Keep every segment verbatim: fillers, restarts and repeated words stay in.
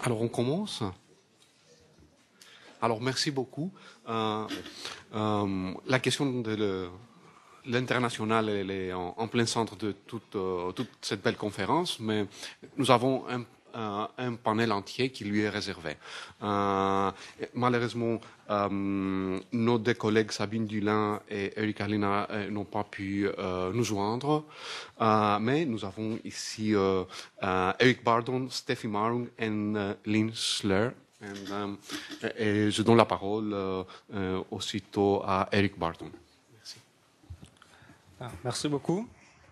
Alors on commence. Alors merci beaucoup. Euh, euh, la question de l'international, elle est en, en plein centre de toute, euh, toute cette belle conférence, mais nous avons un, un, un panel entier qui lui est réservé. Euh, malheureusement, euh, nos deux collègues Sabine Dulin et Eric Alina euh, n'ont pas pu euh, nous joindre, euh, mais nous avons ici euh, euh, Eric Bardon, Steffi Marung et uh, Lynn Slur. And, um, et je donne la parole euh, euh, aussitôt à Eric Bardon. Merci. Ah, merci beaucoup.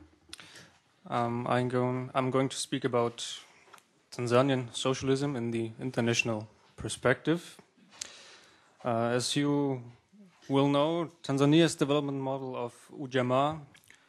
Um, I'm, going, I'm going to speak about Tanzanian socialism in the international perspective. Uh, as you will know, Tanzania's development model of Ujamaa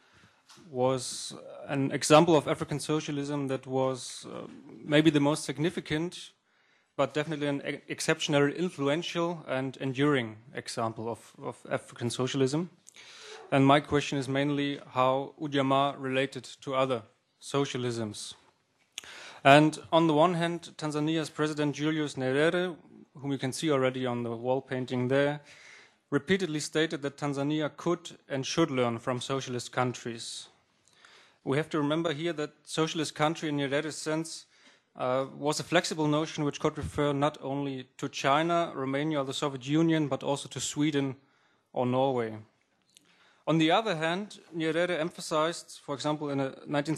was an example of African socialism that was uh, maybe the most significant, but definitely an e exceptionally influential and enduring example of, of African socialism. And my question is mainly how Ujamaa related to other socialisms. And on the one hand, Tanzania's President Julius Nyerere, whom you can see already on the wall painting there, repeatedly stated that Tanzania could and should learn from socialist countries. We have to remember here that socialist country in Nyerere's sense uh, was a flexible notion which could refer not only to China, Romania or the Soviet Union, but also to Sweden or Norway. On the other hand, Nyerere emphasized, for example, in a nineteen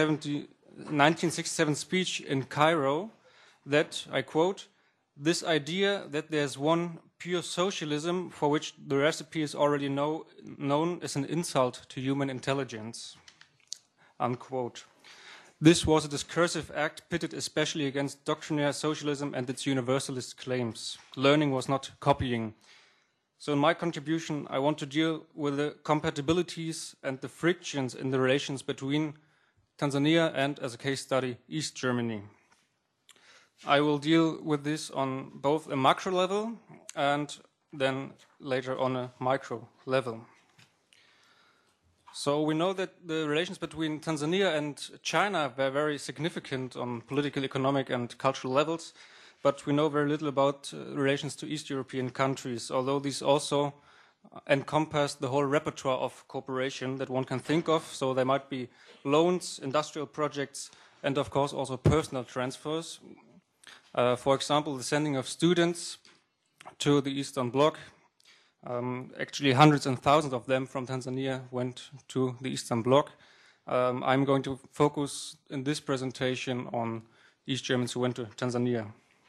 sixty-seven speech in Cairo, that, I quote, "This idea that there's one pure socialism for which the recipe is already know, known is an insult to human intelligence," unquote. This was a discursive act pitted especially against doctrinaire socialism and its universalist claims. Learning was not copying. So in my contribution, I want to deal with the compatibilities and the frictions in the relations between Tanzania and, as a case study, East Germany. I will deal with this on both a macro level and then later on a micro level. So we know that the relations between Tanzania and China were very significant on political, economic and cultural levels, but we know very little about uh, relations to East European countries, although these also encompass the whole repertoire of cooperation that one can think of. So there might be loans, industrial projects, and of course also personal transfers. Uh, for example, the sending of students to the Eastern Bloc. Um, actually, hundreds and thousands of them from Tanzania went to the Eastern Bloc. Um, I'm going to focus in this presentation on East Germans who went to Tanzania.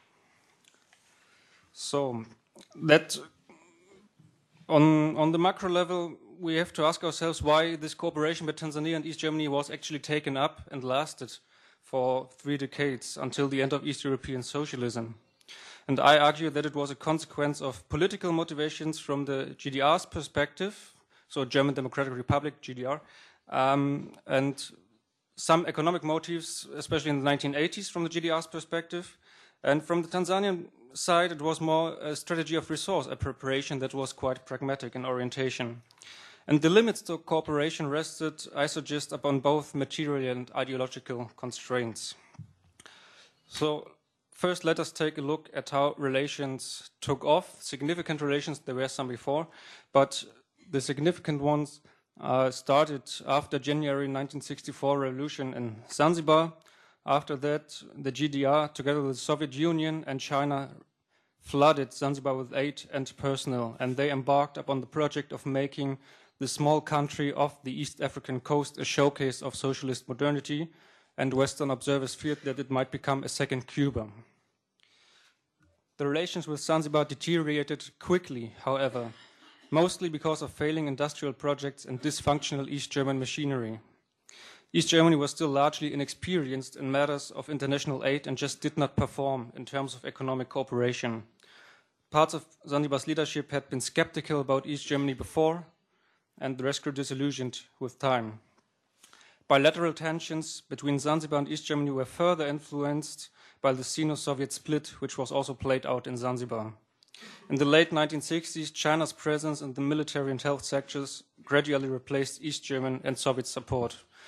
So that on, on the macro level, we have to ask ourselves why this cooperation with Tanzania and East Germany was actually taken up and lasted for three decades until the end of East European socialism. And I argue that it was a consequence of political motivations from the G D R's perspective, so German Democratic Republic, G D R, um, and some economic motives, especially in the nineteen eighties from the G D R's perspective. And from the Tanzanian side, it was more a strategy of resource appropriation that was quite pragmatic in orientation. And the limits to cooperation rested, I suggest, upon both material and ideological constraints. So first, let us take a look at how relations took off. Significant relations, there were some before, but the significant ones uh, started after January nineteen sixty-four revolution in Zanzibar. After that, the G D R, together with the Soviet Union and China, flooded Zanzibar with aid and personnel, and they embarked upon the project of making the small country off the East African coast a showcase of socialist modernity, and Western observers feared that it might become a second Cuba. The relations with Zanzibar deteriorated quickly, however, mostly because of failing industrial projects and dysfunctional East German machinery. East Germany was still largely inexperienced in matters of international aid and just did not perform in terms of economic cooperation. Parts of Zanzibar's leadership had been skeptical about East Germany before, and the rest grew disillusioned with time. Bilateral tensions between Zanzibar and East Germany were further influenced by the Sino-Soviet split, which was also played out in Zanzibar. In the late nineteen sixties, China's presence in the military and health sectors gradually replaced East German and Soviet support.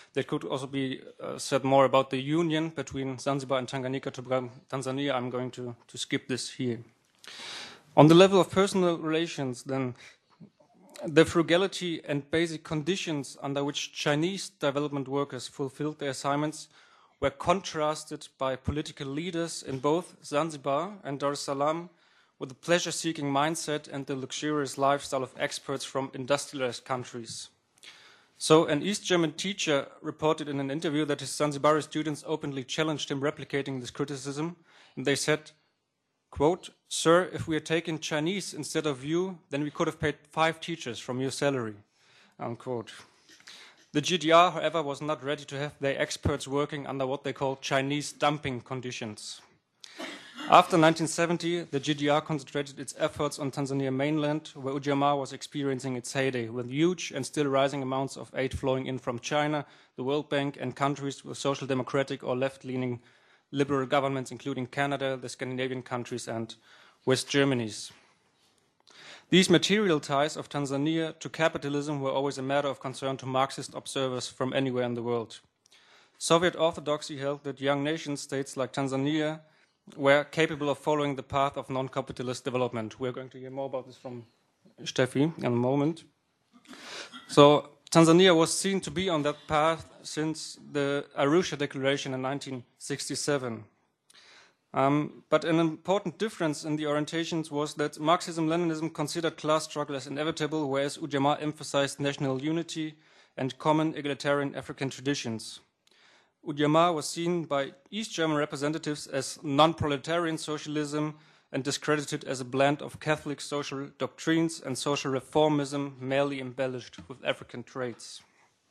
There could also be uh, said more about the union between Zanzibar and Tanganyika to become Tanzania. I'm going to, to skip this here. On the level of personal relations, then, the frugality and basic conditions under which Chinese development workers fulfilled their assignments were contrasted by political leaders in both Zanzibar and Dar es Salaam with the pleasure-seeking mindset and the luxurious lifestyle of experts from industrialized countries. So an East German teacher reported in an interview that his Zanzibari students openly challenged him replicating this criticism, and they said, quote, "Sir, if we had taken Chinese instead of you, then we could have paid five teachers from your salary," unquote. The G D R, however, was not ready to have their experts working under what they called Chinese dumping conditions. After nineteen seventy, the G D R concentrated its efforts on Tanzania mainland, where Ujamaa was experiencing its heyday, with huge and still rising amounts of aid flowing in from China, the World Bank, and countries with social democratic or left-leaning liberal governments, including Canada, the Scandinavian countries, and West Germany's. These material ties of Tanzania to capitalism were always a matter of concern to Marxist observers from anywhere in the world. Soviet orthodoxy held that young nation states like Tanzania were capable of following the path of non-capitalist development. We're going to hear more about this from Steffi in a moment. So Tanzania was seen to be on that path since the Arusha Declaration in nineteen sixty-seven. Um, but an important difference in the orientations was that Marxism-Leninism considered class struggle as inevitable, whereas Ujamaa emphasized national unity and common egalitarian African traditions. Ujamaa was seen by East German representatives as non-proletarian socialism and discredited as a blend of Catholic social doctrines and social reformism merely embellished with African traits.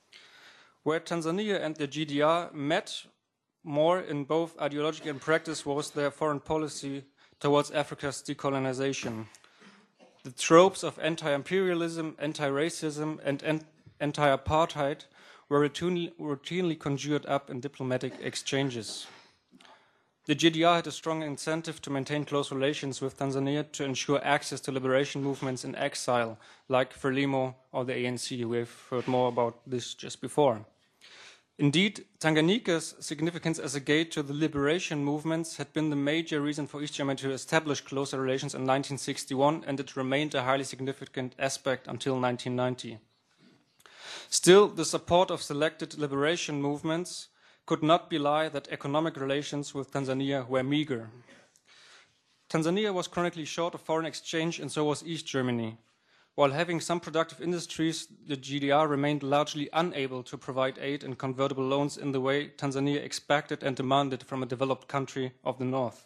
Where Tanzania and the G D R met more in both ideology and practice was their foreign policy towards Africa's decolonization. The tropes of anti-imperialism, anti-racism, and anti-apartheid were routinely, routinely conjured up in diplomatic exchanges. The G D R had a strong incentive to maintain close relations with Tanzania to ensure access to liberation movements in exile, like Frelimo or the A N C. We've heard more about this just before. Indeed, Tanganyika's significance as a gate to the liberation movements had been the major reason for East Germany to establish closer relations in nineteen sixty-one, and it remained a highly significant aspect until nineteen ninety. Still, the support of selected liberation movements could not belie that economic relations with Tanzania were meager. Tanzania was chronically short of foreign exchange, and so was East Germany. While having some productive industries, the G D R remained largely unable to provide aid and convertible loans in the way Tanzania expected and demanded from a developed country of the North.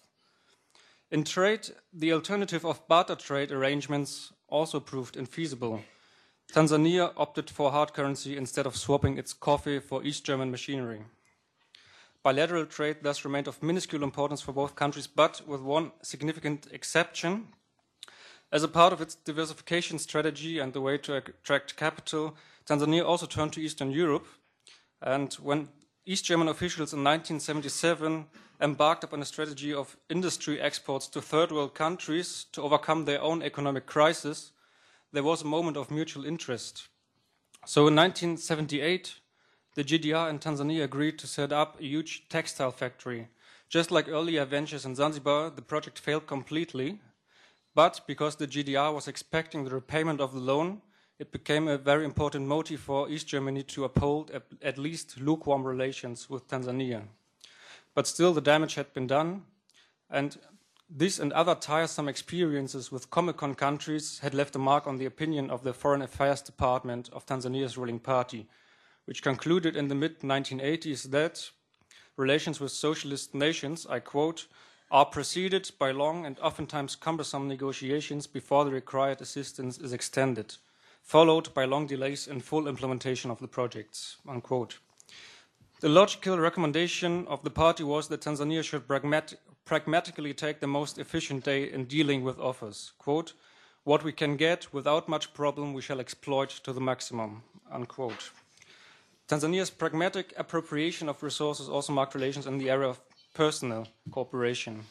In trade, the alternative of barter trade arrangements also proved infeasible. Tanzania opted for hard currency instead of swapping its coffee for East German machinery. Bilateral trade thus remained of minuscule importance for both countries, but with one significant exception. As a part of its diversification strategy and the way to attract capital, Tanzania also turned to Eastern Europe. And when East German officials in nineteen seventy-seven embarked upon a strategy of industry exports to third world countries to overcome their own economic crisis, there was a moment of mutual interest. So in nineteen seventy-eight, the G D R and Tanzania agreed to set up a huge textile factory. Just like earlier ventures in Zanzibar, the project failed completely. But because the G D R was expecting the repayment of the loan, it became a very important motive for East Germany to uphold at least lukewarm relations with Tanzania. But still, the damage had been done, and this and other tiresome experiences with Comecon countries had left a mark on the opinion of the Foreign Affairs Department of Tanzania's ruling party, which concluded in the mid nineteen eighties that relations with socialist nations, I quote, are preceded by long and oftentimes cumbersome negotiations before the required assistance is extended, followed by long delays in full implementation of the projects, unquote. The logical recommendation of the party was that Tanzania should pragmat pragmatically take the most efficient day in dealing with offers. Quote, what we can get without much problem we shall exploit to the maximum, unquote. Tanzania's pragmatic appropriation of resources also marked relations in the area of personal cooperation.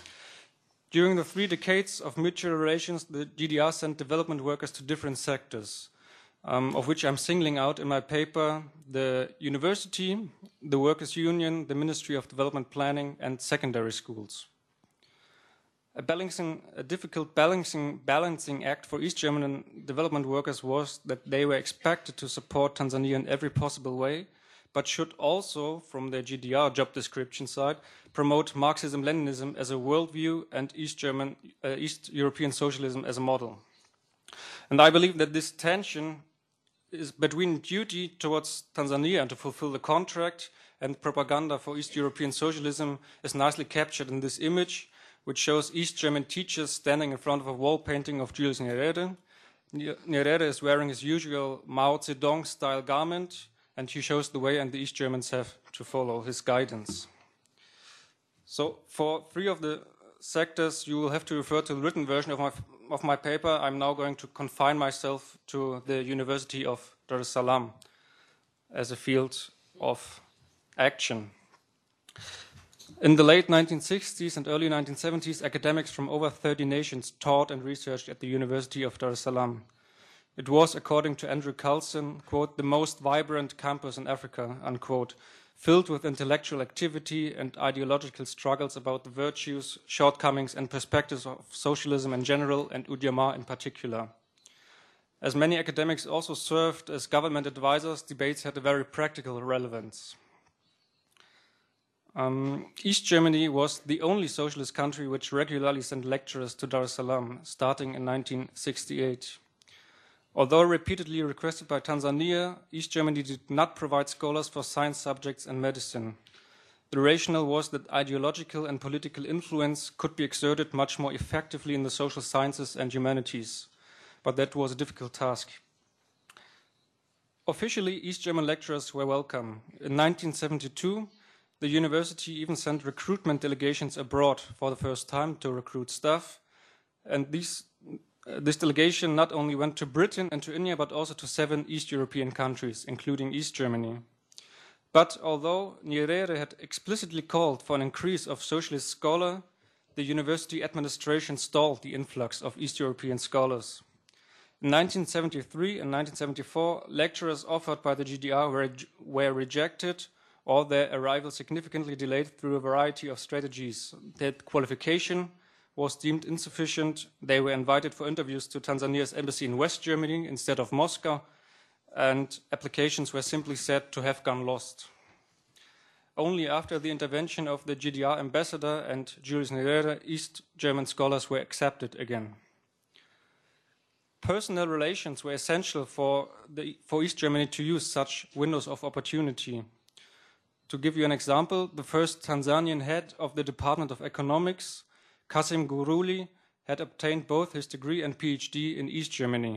During the three decades of mutual relations, the G D R sent development workers to different sectors. um, of which I'm singling out in my paper the university, the workers' union, the Ministry of Development Planning, and secondary schools. A, balancing, a difficult balancing, balancing act for East German development workers was that they were expected to support Tanzania in every possible way, but should also, from their G D R job description side, promote Marxism-Leninism as a worldview and East German, uh, East European socialism as a model. And I believe that this tension is between duty towards Tanzania and to fulfill the contract and propaganda for East European socialism is nicely captured in this image, which shows East German teachers standing in front of a wall painting of Julius Nyerere. Nyerere is wearing his usual Mao Zedong-style garment, and he shows the way, and the East Germans have to follow his guidance. So for three of the sectors, you will have to refer to the written version of my, of my paper. I'm now going to confine myself to the University of Dar es Salaam as a field of action. In the late nineteen sixties and early nineteen seventies, academics from over thirty nations taught and researched at the University of Dar es Salaam. It was, according to Andrew Carlson, quote, the most vibrant campus in Africa, unquote, filled with intellectual activity and ideological struggles about the virtues, shortcomings, and perspectives of socialism in general and Ujamaa in particular. As many academics also served as government advisors, debates had a very practical relevance. Um, East Germany was the only socialist country which regularly sent lecturers to Dar es Salaam, starting in nineteen sixty-eight. Although repeatedly requested by Tanzania, East Germany did not provide scholars for science subjects and medicine. The rationale was that ideological and political influence could be exerted much more effectively in the social sciences and humanities, but that was a difficult task. Officially, East German lecturers were welcome. In nineteen seventy-two, the university even sent recruitment delegations abroad for the first time to recruit staff, and these Uh, this delegation not only went to Britain and to India, but also to seven East European countries, including East Germany. But although Nyerere had explicitly called for an increase of socialist scholars, the university administration stalled the influx of East European scholars. In nineteen seventy-three and nineteen seventy-four, lecturers offered by the G D R were, were rejected or their arrival significantly delayed through a variety of strategies. Their qualification was deemed insufficient. They were invited for interviews to Tanzania's embassy in West Germany instead of Moscow, and applications were simply said to have gone lost. Only after the intervention of the G D R ambassador and Julius Nyerere, East German scholars were accepted again. Personal relations were essential for, the, for East Germany to use such windows of opportunity. To give you an example, the first Tanzanian head of the Department of Economics, Kasim Guruli, had obtained both his degree and PhD in East Germany.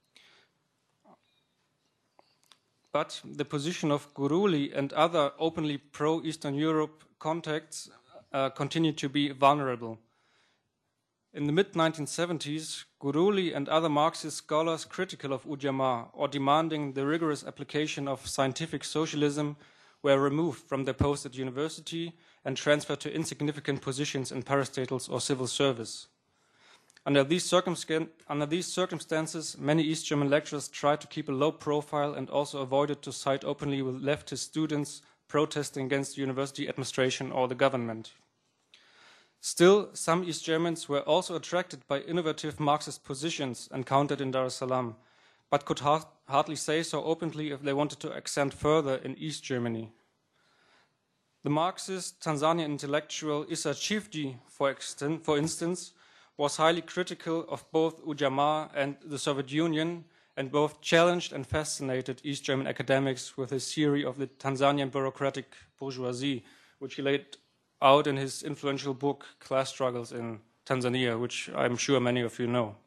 But the position of Guruli and other openly pro-Eastern Europe contacts uh, continued to be vulnerable. In the mid nineteen seventies, Guruli and other Marxist scholars critical of Ujamaa or demanding the rigorous application of scientific socialism were removed from their post at university and transferred to insignificant positions in parastatals or civil service. Under these, under these circumstances, many East German lecturers tried to keep a low profile and also avoided to side openly with leftist students protesting against the university administration or the government. Still, some East Germans were also attracted by innovative Marxist positions encountered in Dar es Salaam, but could ha hardly say so openly if they wanted to accent further in East Germany. The Marxist Tanzanian intellectual Issa Chifdi, for, for instance, was highly critical of both Ujamaa and the Soviet Union, and both challenged and fascinated East German academics with his theory of the Tanzanian bureaucratic bourgeoisie, which he laid out in his influential book, Class Struggles in Tanzania, which I'm sure many of you know.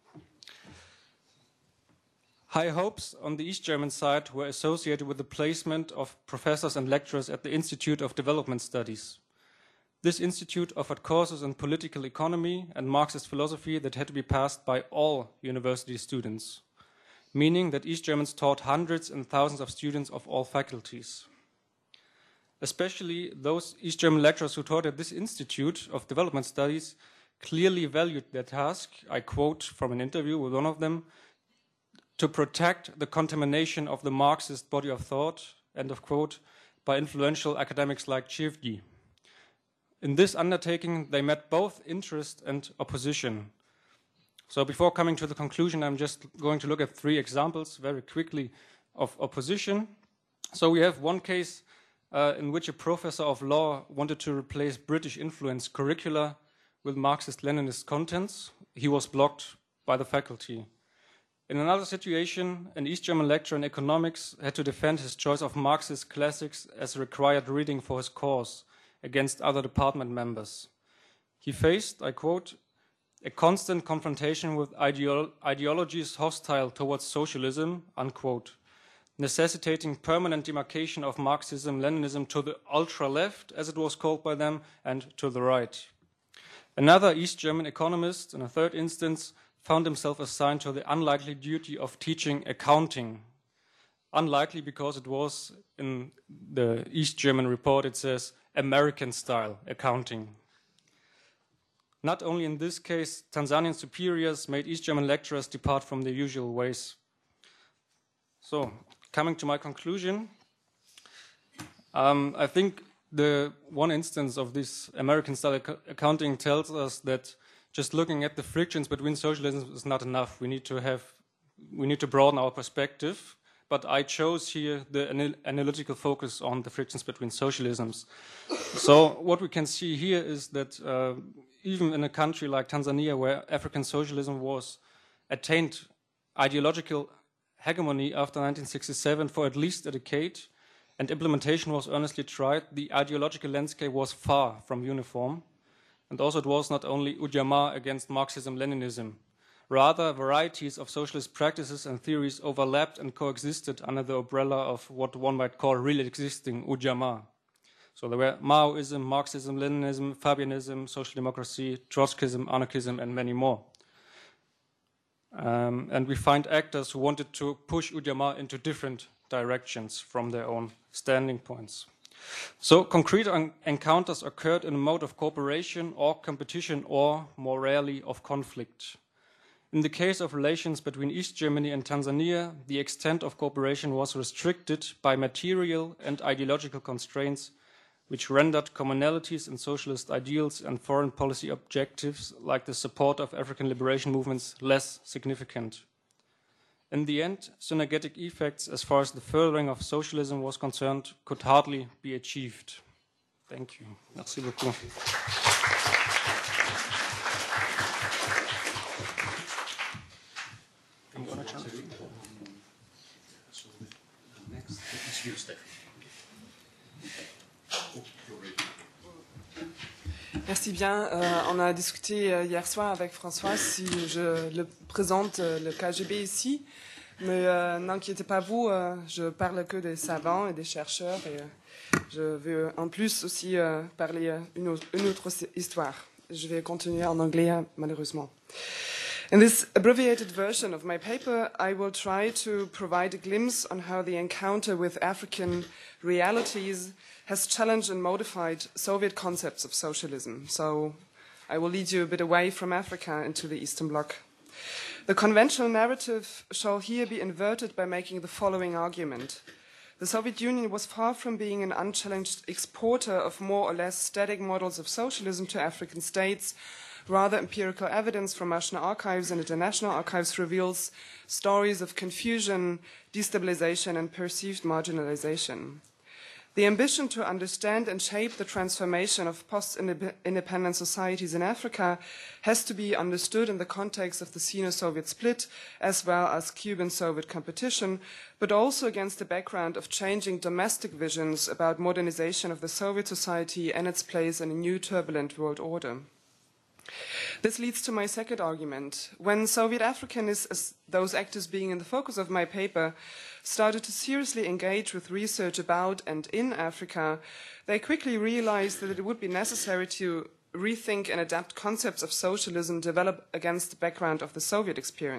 High hopes on the East German side were associated with the placement of professors and lecturers at the Institute of Development Studies. This institute offered courses in political economy and Marxist philosophy that had to be passed by all university students, meaning that East Germans taught hundreds and thousands of students of all faculties. Especially those East German lecturers who taught at this Institute of Development Studies clearly valued their task. I quote from an interview with one of them: to protect the contamination of the Marxist body of thought, end of quote, by influential academics like Chivdi. In this undertaking, they met both interest and opposition. So before coming to the conclusion, I'm just going to look at three examples very quickly of opposition. So we have one case uh, in which a professor of law wanted to replace British influence curricula with Marxist-Leninist contents. He was blocked by the faculty. In another situation, an East German lecturer in economics had to defend his choice of Marxist classics as required reading for his course against other department members. He faced, I quote, a constant confrontation with ideolo ideologies hostile towards socialism, unquote, necessitating permanent demarcation of Marxism, Leninism to the ultra-left, as it was called by them, and to the right. Another East German economist, in a third instance, found himself assigned to the unlikely duty of teaching accounting. Unlikely because it was, in the East German report, it says American-style accounting. Not only in this case, Tanzanian superiors made East German lecturers depart from their usual ways. So, coming to my conclusion, um, I think the one instance of this American-style ac accounting tells us that just looking at the frictions between socialisms is not enough. We need to have, we need to broaden our perspective. But I chose here the anal analytical focus on the frictions between socialisms. So what we can see here is that uh, even in a country like Tanzania, where African socialism was attained ideological hegemony after nineteen sixty-seven for at least a decade, and implementation was earnestly tried, the ideological landscape was far from uniform. And also it was not only Ujamaa against Marxism-Leninism. Rather, varieties of socialist practices and theories overlapped and coexisted under the umbrella of what one might call really existing Ujamaa. So there were Maoism, Marxism, Leninism, Fabianism, social democracy, Trotskyism, anarchism, and many more. Um, and we find actors who wanted to push Ujamaa into different directions from their own standing points. So concrete encounters occurred in a mode of cooperation or competition or, more rarely, of conflict. In the case of relations between East Germany and Tanzania, the extent of cooperation was restricted by material and ideological constraints, which rendered commonalities in socialist ideals and foreign policy objectives, like the support of African liberation movements, less significant. In the end, synergetic effects, as far as the furthering of socialism was concerned, could hardly be achieved. Thank you. Merci beaucoup. Merci bien. Euh, on a discuté euh, hier soir avec François si je le présente euh, le K G B ici, mais euh, n'inquiétez pas vous, euh, je parle que des savants et des chercheurs et euh, je veux en plus aussi euh, parler euh, une, autre, une autre histoire. Je vais continuer en anglais malheureusement. In this abbreviated version of my paper, I will try to provide a glimpse on how the encounter with African realities has challenged and modified Soviet concepts of socialism. So I will lead you a bit away from Africa into the Eastern Bloc. The conventional narrative shall here be inverted by making the following argument. The Soviet Union was far from being an unchallenged exporter of more or less static models of socialism to African states. Rather, empirical evidence from national archives and international archives reveals stories of confusion, destabilization, and perceived marginalization. The ambition to understand and shape the transformation of post-independent societies in Africa has to be understood in the context of the Sino-Soviet split, as well as Cuban-Soviet competition, but also against the background of changing domestic visions about modernization of the Soviet society and its place in a new turbulent world order. This leads to my second argument. When Soviet Africanists, as those actors being in the focus of my paper, started to seriously engage with research about and in Africa, they quickly realized that it would be necessary to rethink and adapt concepts of socialism developed against the background of the Soviet experience.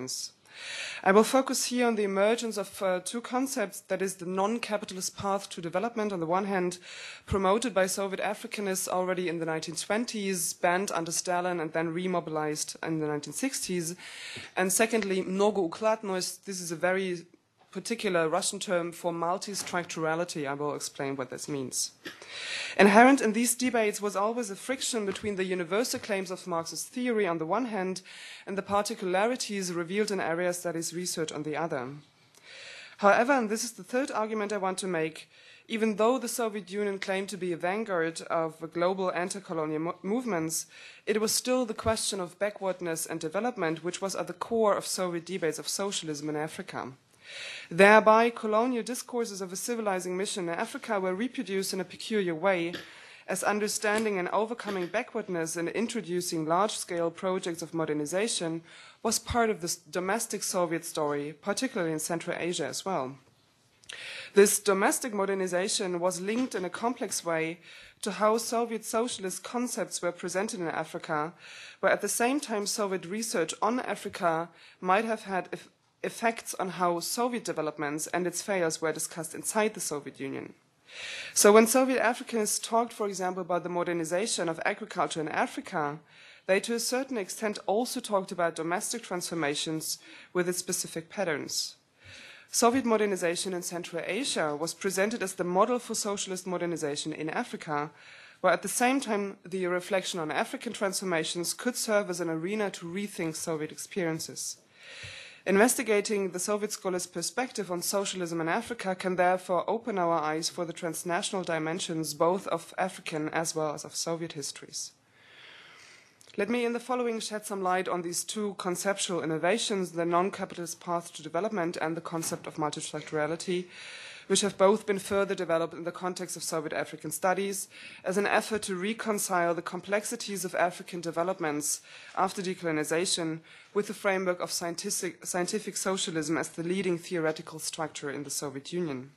I will focus here on the emergence of uh, two concepts, that is the non-capitalist path to development on the one hand, promoted by Soviet Africanists already in the nineteen twenties, banned under Stalin and then remobilized in the nineteen sixties, and secondly, mnogoukladnost. This is a very particular Russian term for multi-structurality. I will explain what this means. Inherent in these debates was always a friction between the universal claims of Marxist theory on the one hand and the particularities revealed in area studies research on the other. However, and this is the third argument I want to make, even though the Soviet Union claimed to be a vanguard of global anti-colonial mo movements, it was still the question of backwardness and development which was at the core of Soviet debates of socialism in Africa. Thereby, colonial discourses of a civilizing mission in Africa were reproduced in a peculiar way, as understanding and overcoming backwardness and introducing large-scale projects of modernization was part of this domestic Soviet story, particularly in Central Asia as well. This domestic modernization was linked in a complex way to how Soviet socialist concepts were presented in Africa, where at the same time Soviet research on Africa might have had effects on how Soviet developments and its failures were discussed inside the Soviet Union. So when Soviet Africanists talked, for example, about the modernization of agriculture in Africa, they to a certain extent also talked about domestic transformations with its specific patterns. Soviet modernization in Central Asia was presented as the model for socialist modernization in Africa, where at the same time the reflection on African transformations could serve as an arena to rethink Soviet experiences. Investigating the Soviet scholars' perspective on socialism in Africa can therefore open our eyes for the transnational dimensions both of African as well as of Soviet histories. Let me in the following shed some light on these two conceptual innovations, the non-capitalist path to development and the concept of multistructurality, which have both been further developed in the context of Soviet African studies as an effort to reconcile the complexities of African developments after decolonization with the framework of scientific, scientific socialism as the leading theoretical structure in the Soviet Union.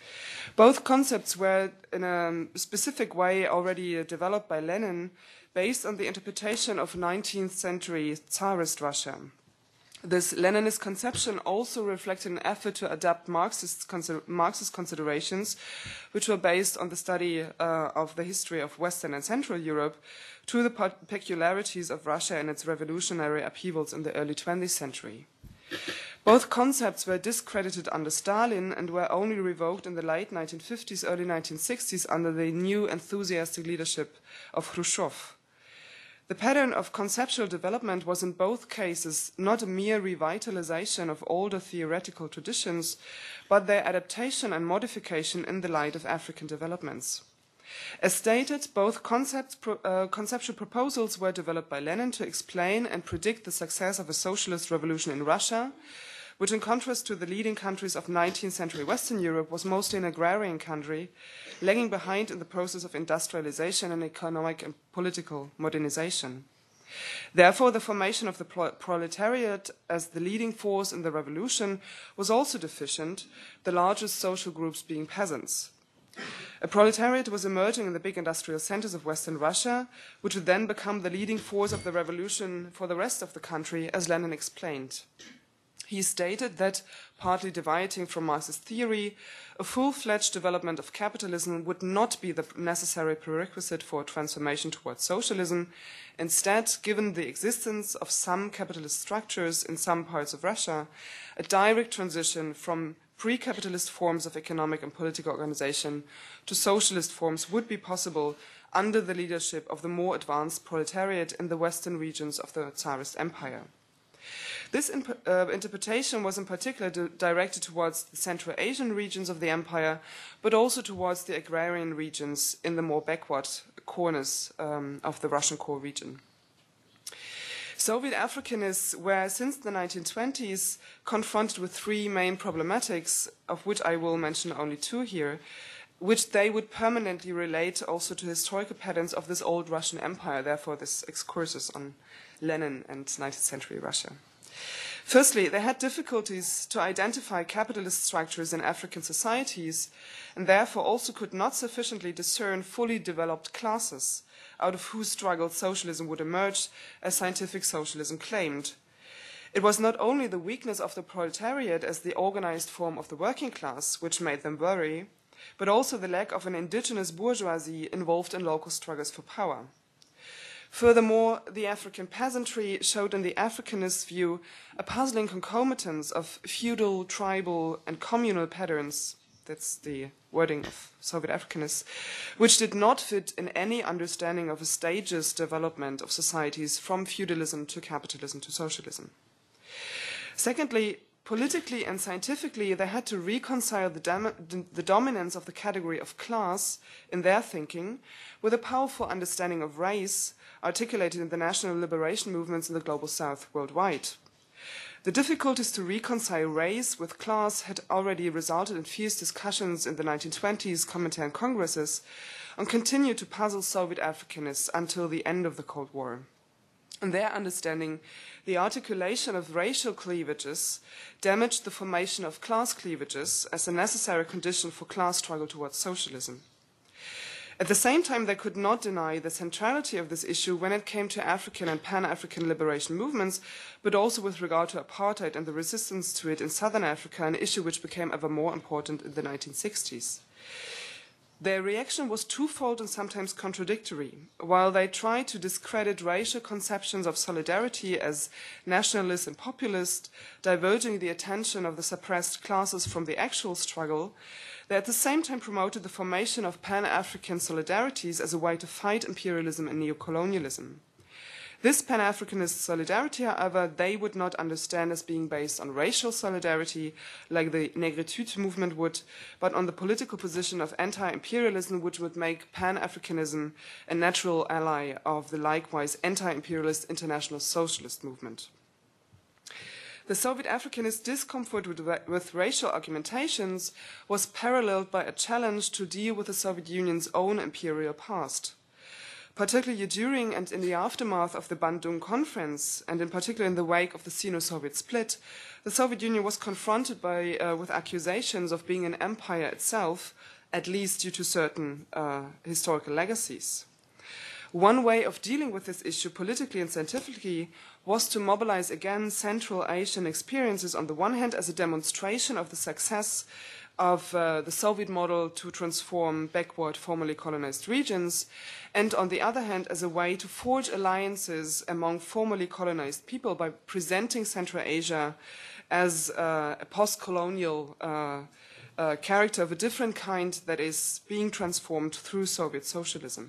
Both concepts were in a specific way already developed by Lenin based on the interpretation of nineteenth century Tsarist Russia. This Leninist conception also reflected an effort to adapt Marxist, consider Marxist considerations, which were based on the study uh, of the history of Western and Central Europe, to the peculiarities of Russia and its revolutionary upheavals in the early twentieth century. Both concepts were discredited under Stalin and were only revoked in the late nineteen fifties, early nineteen sixties under the new enthusiastic leadership of Khrushchev. The pattern of conceptual development was in both cases not a mere revitalization of older theoretical traditions, but their adaptation and modification in the light of African developments. As stated, both concepts, pro, uh, conceptual proposals were developed by Lenin to explain and predict the success of a socialist revolution in Russia, which in contrast to the leading countries of nineteenth century Western Europe was mostly an agrarian country, lagging behind in the process of industrialization and economic and political modernization. Therefore, the formation of the proletariat as the leading force in the revolution was also deficient, the largest social groups being peasants. A proletariat was emerging in the big industrial centers of Western Russia, which would then become the leading force of the revolution for the rest of the country, as Lenin explained. He stated that, partly deviating from Marxist theory, a full-fledged development of capitalism would not be the necessary prerequisite for transformation towards socialism. Instead, given the existence of some capitalist structures in some parts of Russia, a direct transition from pre-capitalist forms of economic and political organization to socialist forms would be possible under the leadership of the more advanced proletariat in the western regions of the Tsarist Empire. This uh, interpretation was in particular directed towards the Central Asian regions of the empire, but also towards the agrarian regions in the more backward corners um, of the Russian core region. Soviet Africanists were, since the nineteen twenties, confronted with three main problematics, of which I will mention only two here, which they would permanently relate also to historical patterns of this old Russian empire, therefore this excursus on Lenin and nineteenth century Russia. Firstly, they had difficulties to identify capitalist structures in African societies, and therefore also could not sufficiently discern fully developed classes, out of whose struggle socialism would emerge, as scientific socialism claimed. It was not only the weakness of the proletariat as the organized form of the working class which made them worry, but also the lack of an indigenous bourgeoisie involved in local struggles for power. Furthermore, the African peasantry showed in the Africanist view a puzzling concomitance of feudal, tribal, and communal patterns, that's the wording of Soviet Africanists, which did not fit in any understanding of a stages development of societies from feudalism to capitalism to socialism. Secondly, politically and scientifically, they had to reconcile the, dom the dominance of the category of class in their thinking with a powerful understanding of race articulated in the national liberation movements in the global south worldwide. The difficulties to reconcile race with class had already resulted in fierce discussions in the nineteen twenties Comintern congresses and continued to puzzle Soviet Africanists until the end of the Cold War. In their understanding, the articulation of racial cleavages damaged the formation of class cleavages as a necessary condition for class struggle towards socialism. At the same time, they could not deny the centrality of this issue when it came to African and Pan-African liberation movements, but also with regard to apartheid and the resistance to it in southern Africa, an issue which became ever more important in the nineteen sixties. Their reaction was twofold and sometimes contradictory. While they tried to discredit racial conceptions of solidarity as nationalist and populist, diverging the attention of the suppressed classes from the actual struggle, they at the same time promoted the formation of Pan-African solidarities as a way to fight imperialism and neocolonialism. This Pan-Africanist solidarity, however, they would not understand as being based on racial solidarity, like the Negritude movement would, but on the political position of anti-imperialism, which would make Pan-Africanism a natural ally of the likewise anti-imperialist international socialist movement. The Soviet Africanist discomfort with, with racial argumentations was paralleled by a challenge to deal with the Soviet Union's own imperial past. Particularly during and in the aftermath of the Bandung Conference, and in particular in the wake of the Sino-Soviet split, the Soviet Union was confronted by, uh, with accusations of being an empire itself, at least due to certain uh, historical legacies. One way of dealing with this issue politically and scientifically was to mobilize again Central Asian experiences on the one hand as a demonstration of the success of uh, the Soviet model to transform backward formerly colonized regions, and on the other hand as a way to forge alliances among formerly colonized people by presenting Central Asia as uh, a post-colonial uh, uh, character of a different kind that is being transformed through Soviet socialism.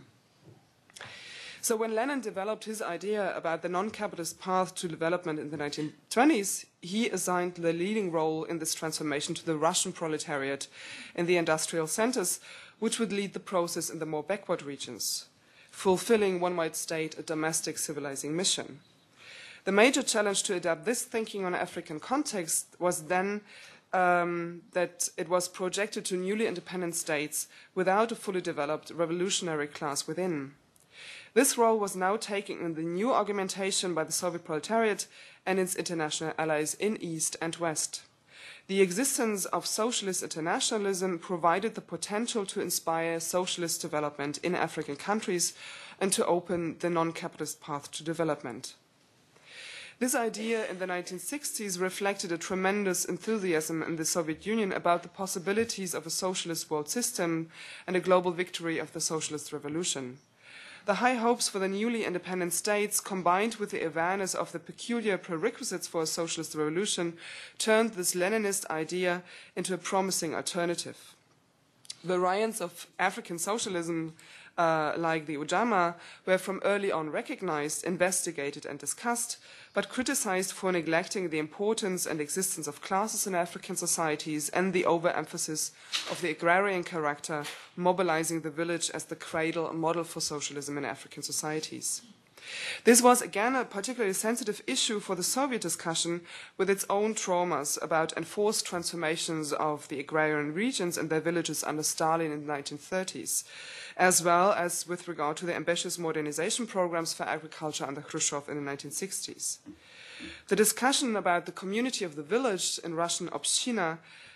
So when Lenin developed his idea about the non-capitalist path to development in the nineteen twenties, he assigned the leading role in this transformation to the Russian proletariat in the industrial centers, which would lead the process in the more backward regions, fulfilling, one might state, a domestic civilizing mission. The major challenge to adapt this thinking on an African context was then um, that it was projected to newly independent states without a fully developed revolutionary class within. This role was now taken in the new argumentation by the Soviet proletariat and its international allies in East and West. The existence of socialist internationalism provided the potential to inspire socialist development in African countries and to open the non-capitalist path to development. This idea in the nineteen sixties reflected a tremendous enthusiasm in the Soviet Union about the possibilities of a socialist world system and a global victory of the socialist revolution. The high hopes for the newly independent states, combined with the awareness of the peculiar prerequisites for a socialist revolution, turned this Leninist idea into a promising alternative. Variants of African socialism, uh, like the Ujamaa, were from early on recognized, investigated, and discussed, but criticized for neglecting the importance and existence of classes in African societies and the overemphasis of the agrarian character, mobilizing the village as the cradle and model for socialism in African societies. This was again a particularly sensitive issue for the Soviet discussion, with its own traumas about enforced transformations of the agrarian regions and their villages under Stalin in the nineteen thirties, as well as with regard to the ambitious modernization programs for agriculture under Khrushchev in the nineteen sixties. The discussion about the community of the village, in Russian Obshchina,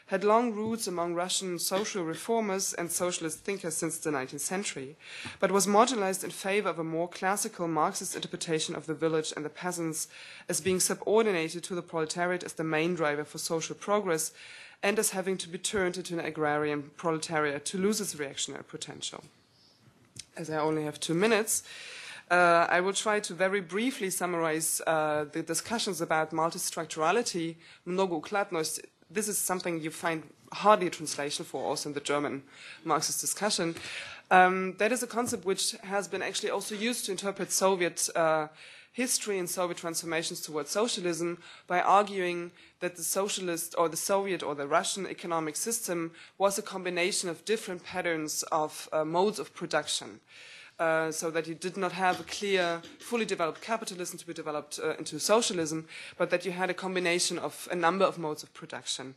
had long roots among Russian social reformers and socialist thinkers since the nineteenth century, but was marginalized in favor of a more classical Marxist interpretation of the village and the peasants as being subordinated to the proletariat as the main driver for social progress and as having to be turned into an agrarian proletariat to lose its reactionary potential. As I only have two minutes, uh, I will try to very briefly summarize uh, the discussions about multistructurality, mnogoukladnost. This is something you find hardly a translation for also in the German Marxist discussion. Um, that is a concept which has been actually also used to interpret Soviet uh, history and Soviet transformations towards socialism by arguing that the socialist or the Soviet or the Russian economic system was a combination of different patterns of uh, modes of production. Uh, so that you did not have a clear, fully developed capitalism to be developed uh, into socialism, but that you had a combination of a number of modes of production.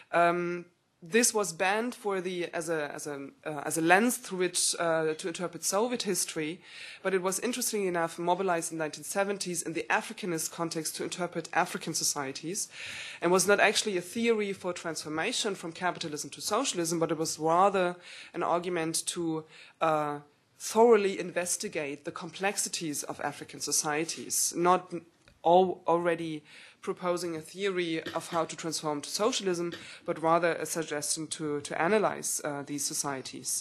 Um, this was banned for the, as, a, as, a, uh, as a lens through which uh, to interpret Soviet history, but it was interestingly enough mobilized in the nineteen seventies in the Africanist context to interpret African societies, and was not actually a theory for transformation from capitalism to socialism, but it was rather an argument to uh, thoroughly investigate the complexities of African societies, not all already proposing a theory of how to transform to socialism, but rather a suggestion to, to analyze uh, these societies.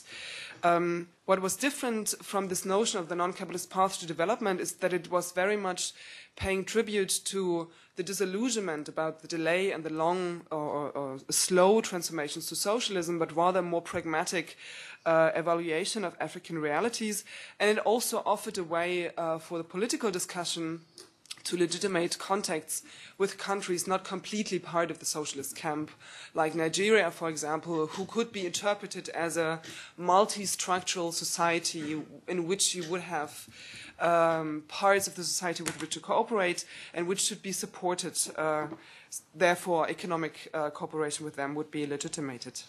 Um, what was different from this notion of the non-capitalist path to development is that it was very much paying tribute to the disillusionment about the delay and the long or, or, or slow transformations to socialism, but rather more pragmatic Uh, evaluation of African realities, and it also offered a way uh, for the political discussion to legitimate contacts with countries not completely part of the socialist camp, like Nigeria, for example, who could be interpreted as a multi-structural society in which you would have um, parts of the society with which to cooperate and which should be supported. Uh, therefore, economic uh, cooperation with them would be legitimated.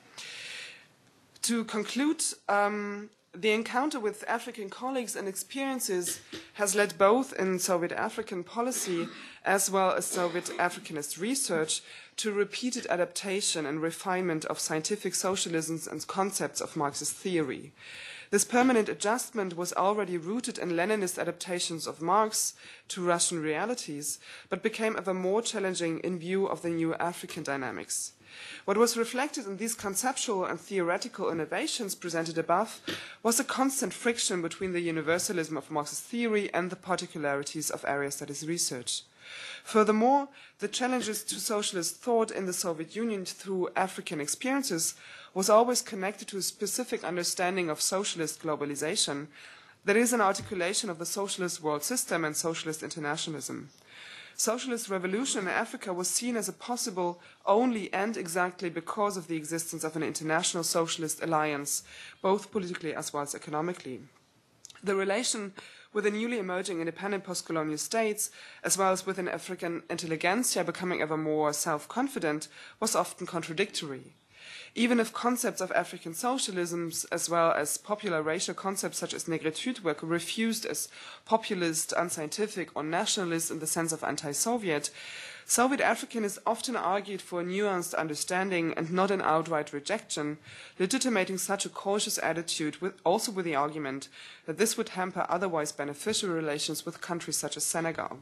To conclude, um, the encounter with African colleagues and experiences has led both in Soviet African policy as well as Soviet Africanist research to repeated adaptation and refinement of scientific socialisms and concepts of Marxist theory. This permanent adjustment was already rooted in Leninist adaptations of Marx to Russian realities, but became ever more challenging in view of the new African dynamics. What was reflected in these conceptual and theoretical innovations presented above was a constant friction between the universalism of Marxist theory and the particularities of area studies research. Furthermore, the challenges to socialist thought in the Soviet Union through African experiences was always connected to a specific understanding of socialist globalization, that is, an articulation of the socialist world system and socialist internationalism. Socialist revolution in Africa was seen as a possible only and exactly because of the existence of an international socialist alliance, both politically as well as economically. The relation with the newly emerging independent post-colonial states, as well as with an African intelligentsia becoming ever more self-confident, was often contradictory. Even if concepts of African socialisms, as well as popular racial concepts such as negritude, were refused as populist, unscientific, or nationalist in the sense of anti-Soviet, Soviet Africanists often argued for a nuanced understanding and not an outright rejection, legitimating such a cautious attitude with, also with the argument that this would hamper otherwise beneficial relations with countries such as Senegal.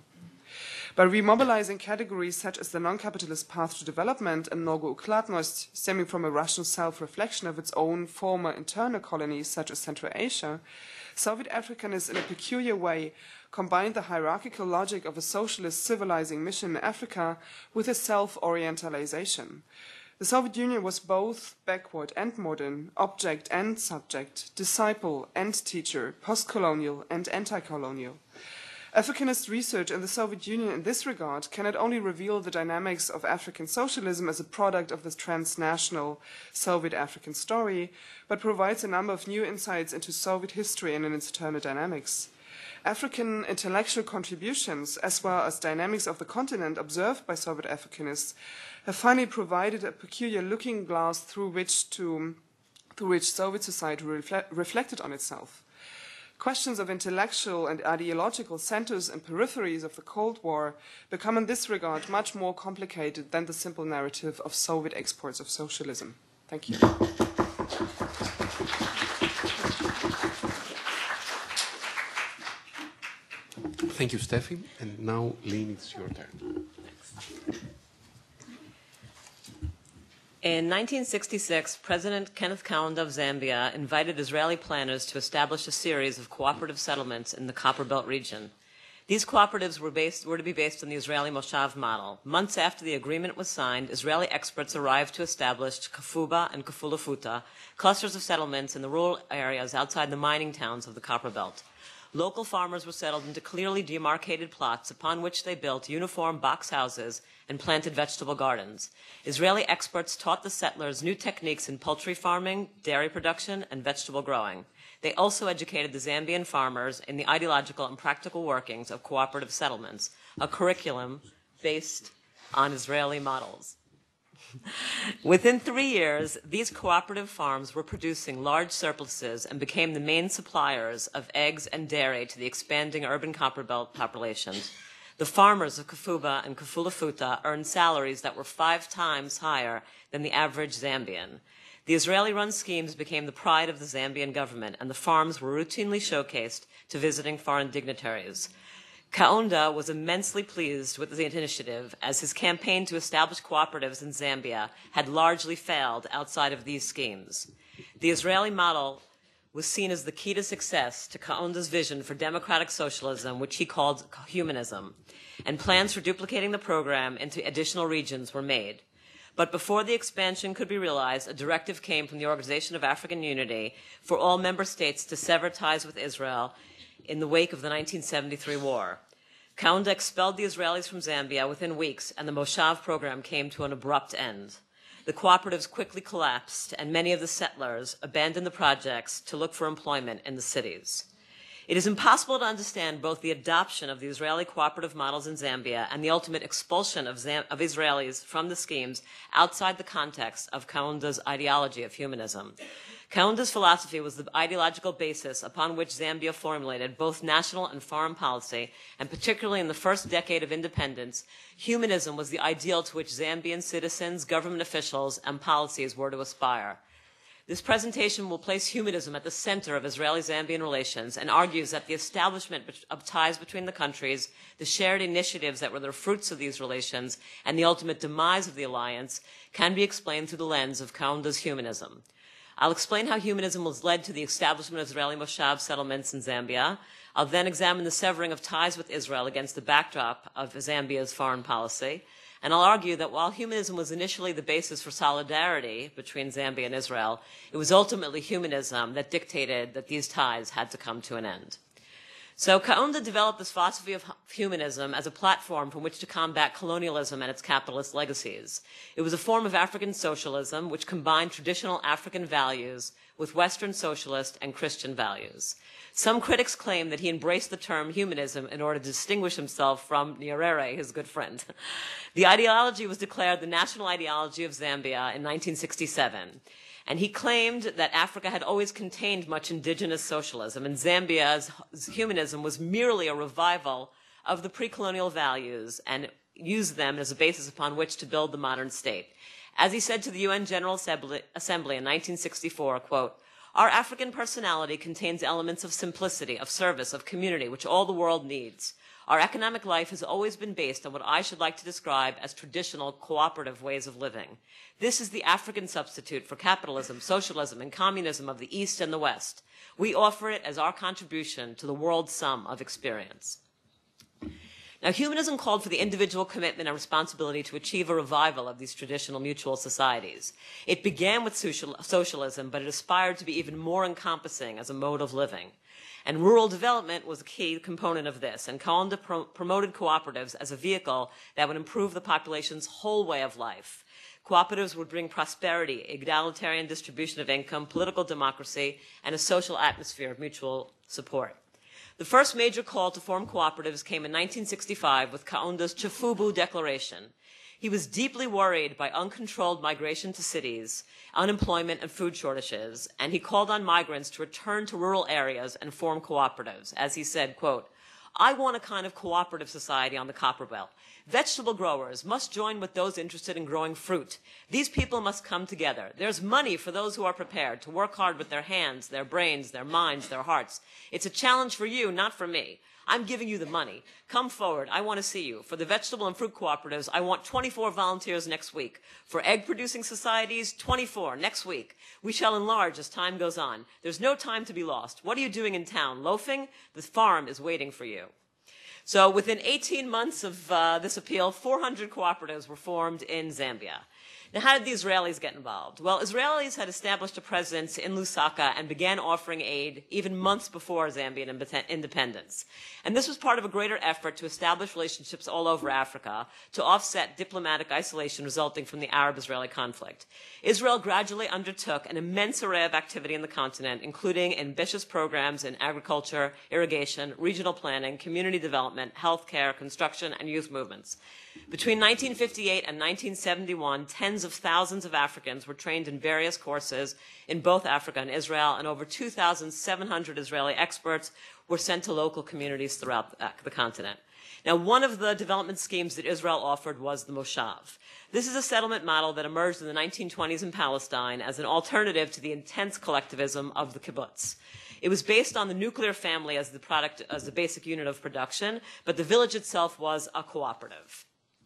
By remobilizing categories such as the non-capitalist path to development and mnogoukladnost, stemming from a Russian self-reflection of its own former internal colonies such as Central Asia, Soviet Africanists in a peculiar way combined the hierarchical logic of a socialist civilizing mission in Africa with a self-orientalization. The Soviet Union was both backward and modern, object and subject, disciple and teacher, post-colonial and anti-colonial. Africanist research in the Soviet Union in this regard can not only reveal the dynamics of African socialism as a product of this transnational Soviet-African story, but provides a number of new insights into Soviet history and its internal dynamics. African intellectual contributions, as well as dynamics of the continent observed by Soviet Africanists, have finally provided a peculiar looking glass through which, to, through which Soviet society refle- reflected on itself. questions of intellectual and ideological centers and peripheries of the Cold War become in this regard much more complicated than the simple narrative of Soviet exports of socialism. Thank you. Thank you, Steffi. And now, Lynn, it's your turn. In nineteen sixty-six, President Kenneth Kaunda of Zambia invited Israeli planners to establish a series of cooperative settlements in the Copperbelt region. These cooperatives were, based, were to be based on the Israeli Moshav model. Months after the agreement was signed, Israeli experts arrived to establish Kafuba and Kafulafuta, clusters of settlements in the rural areas outside the mining towns of the Copperbelt. Local farmers were settled into clearly demarcated plots upon which they built uniform box houses and planted vegetable gardens. Israeli experts taught the settlers new techniques in poultry farming, dairy production, and vegetable growing. They also educated the Zambian farmers in the ideological and practical workings of cooperative settlements, a curriculum based on Israeli models. Within three years, these cooperative farms were producing large surpluses and became the main suppliers of eggs and dairy to the expanding urban Copperbelt populations. The farmers of Kafuba and Kafulafuta earned salaries that were five times higher than the average Zambian. The Israeli-run schemes became the pride of the Zambian government, and the farms were routinely showcased to visiting foreign dignitaries. Kaunda was immensely pleased with the initiative, as his campaign to establish cooperatives in Zambia had largely failed outside of these schemes. The Israeli model was seen as the key to success to Kaunda's vision for democratic socialism, which he called humanism, and plans for duplicating the program into additional regions were made. But before the expansion could be realized, a directive came from the Organization of African Unity for all member states to sever ties with Israel in the wake of the nineteen seventy-three war. Kaunda expelled the Israelis from Zambia within weeks, and the Moshav program came to an abrupt end. The cooperatives quickly collapsed, and many of the settlers abandoned the projects to look for employment in the cities. It is impossible to understand both the adoption of the Israeli cooperative models in Zambia and the ultimate expulsion of, Zam- of Israelis from the schemes outside the context of Kaunda's ideology of humanism. Kaunda's philosophy was the ideological basis upon which Zambia formulated both national and foreign policy, and particularly in the first decade of independence, humanism was the ideal to which Zambian citizens, government officials, and policies were to aspire. This presentation will place humanism at the center of Israeli-Zambian relations and argues that the establishment of ties between the countries, the shared initiatives that were the fruits of these relations, and the ultimate demise of the alliance can be explained through the lens of Kaunda's humanism. I'll explain how humanism was led to the establishment of Israeli Moshav settlements in Zambia. I'll then examine the severing of ties with Israel against the backdrop of Zambia's foreign policy. And I'll argue that while humanism was initially the basis for solidarity between Zambia and Israel, it was ultimately humanism that dictated that these ties had to come to an end. So Kaunda developed this philosophy of humanism as a platform from which to combat colonialism and its capitalist legacies. It was a form of African socialism which combined traditional African values with Western socialist and Christian values. Some critics claim that he embraced the term humanism in order to distinguish himself from Nyerere, his good friend. The ideology was declared the national ideology of Zambia in nineteen sixty-seven. And he claimed that Africa had always contained much indigenous socialism, and Zambia's humanism was merely a revival of the pre-colonial values and used them as a basis upon which to build the modern state. As he said to the U N General Assembly in nineteen sixty-four, quote, "Our African personality contains elements of simplicity, of service, of community, which all the world needs. Our economic life has always been based on what I should like to describe as traditional cooperative ways of living. This is the African substitute for capitalism, socialism, and communism of the East and the West. We offer it as our contribution to the world's sum of experience." Now, humanism called for the individual commitment and responsibility to achieve a revival of these traditional mutual societies. It began with social, socialism, but it aspired to be even more encompassing as a mode of living. And rural development was a key component of this, and Kaunda pro- promoted cooperatives as a vehicle that would improve the population's whole way of life. Cooperatives would bring prosperity, egalitarian distribution of income, political democracy, and a social atmosphere of mutual support. The first major call to form cooperatives came in nineteen sixty-five with Kaunda's Chifubu Declaration. He was deeply worried by uncontrolled migration to cities, unemployment and food shortages, and he called on migrants to return to rural areas and form cooperatives. As he said, quote, "I want a kind of cooperative society on the Copper Belt. Vegetable growers must join with those interested in growing fruit. These people must come together. There's money for those who are prepared to work hard with their hands, their brains, their minds, their hearts. It's a challenge for you, not for me. I'm giving you the money. Come forward. I want to see you. For the vegetable and fruit cooperatives, I want twenty-four volunteers next week. For egg-producing societies, twenty-four next week. We shall enlarge as time goes on. There's no time to be lost. What are you doing in town? Loafing? The farm is waiting for you." So within eighteen months of uh, this appeal, four hundred cooperatives were formed in Zambia. Now, how did the Israelis get involved? Well, Israelis had established a presence in Lusaka and began offering aid even months before Zambian independence. And this was part of a greater effort to establish relationships all over Africa to offset diplomatic isolation resulting from the Arab-Israeli conflict. Israel gradually undertook an immense array of activity in the continent, including ambitious programs in agriculture, irrigation, regional planning, community development, healthcare, construction, and youth movements. Between nineteen fifty-eight and nineteen seventy-one, tens of thousands of Africans were trained in various courses in both Africa and Israel, and over two thousand seven hundred Israeli experts were sent to local communities throughout the continent. Now, one of the development schemes that Israel offered was the Moshav. This is a settlement model that emerged in the nineteen twenties in Palestine as an alternative to the intense collectivism of the kibbutz. It was based on the nuclear family as the product, as the basic unit of production, but the village itself was a cooperative.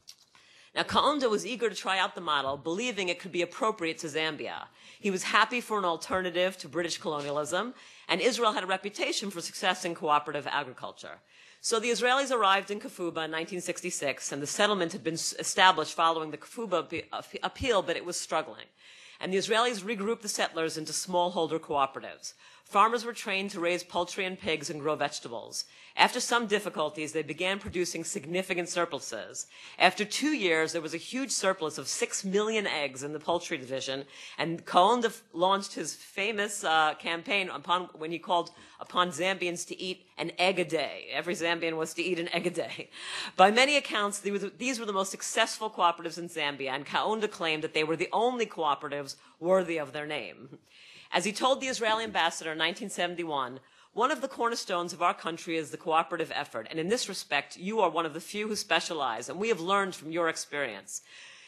Now, Kaunda was eager to try out the model, believing it could be appropriate to Zambia. He was happy for an alternative to British colonialism, and Israel had a reputation for success in cooperative agriculture. So the Israelis arrived in Kafuba in nineteen sixty-six, and the settlement had been established following the Kafuba appeal, but it was struggling. And the Israelis regrouped the settlers into smallholder cooperatives. Farmers were trained to raise poultry and pigs and grow vegetables. After some difficulties, they began producing significant surpluses. After two years, there was a huge surplus of six million eggs in the poultry division, and Kaunda launched his famous uh, campaign upon when he called upon Zambians to eat an egg a day. Every Zambian was to eat an egg a day. By many accounts, these were the most successful cooperatives in Zambia, and Kaunda claimed that they were the only cooperatives worthy of their name. As he told the Israeli ambassador in nineteen seventy-one, "One of the cornerstones of our country is the cooperative effort, and in this respect, you are one of the few who specialize, and we have learned from your experience.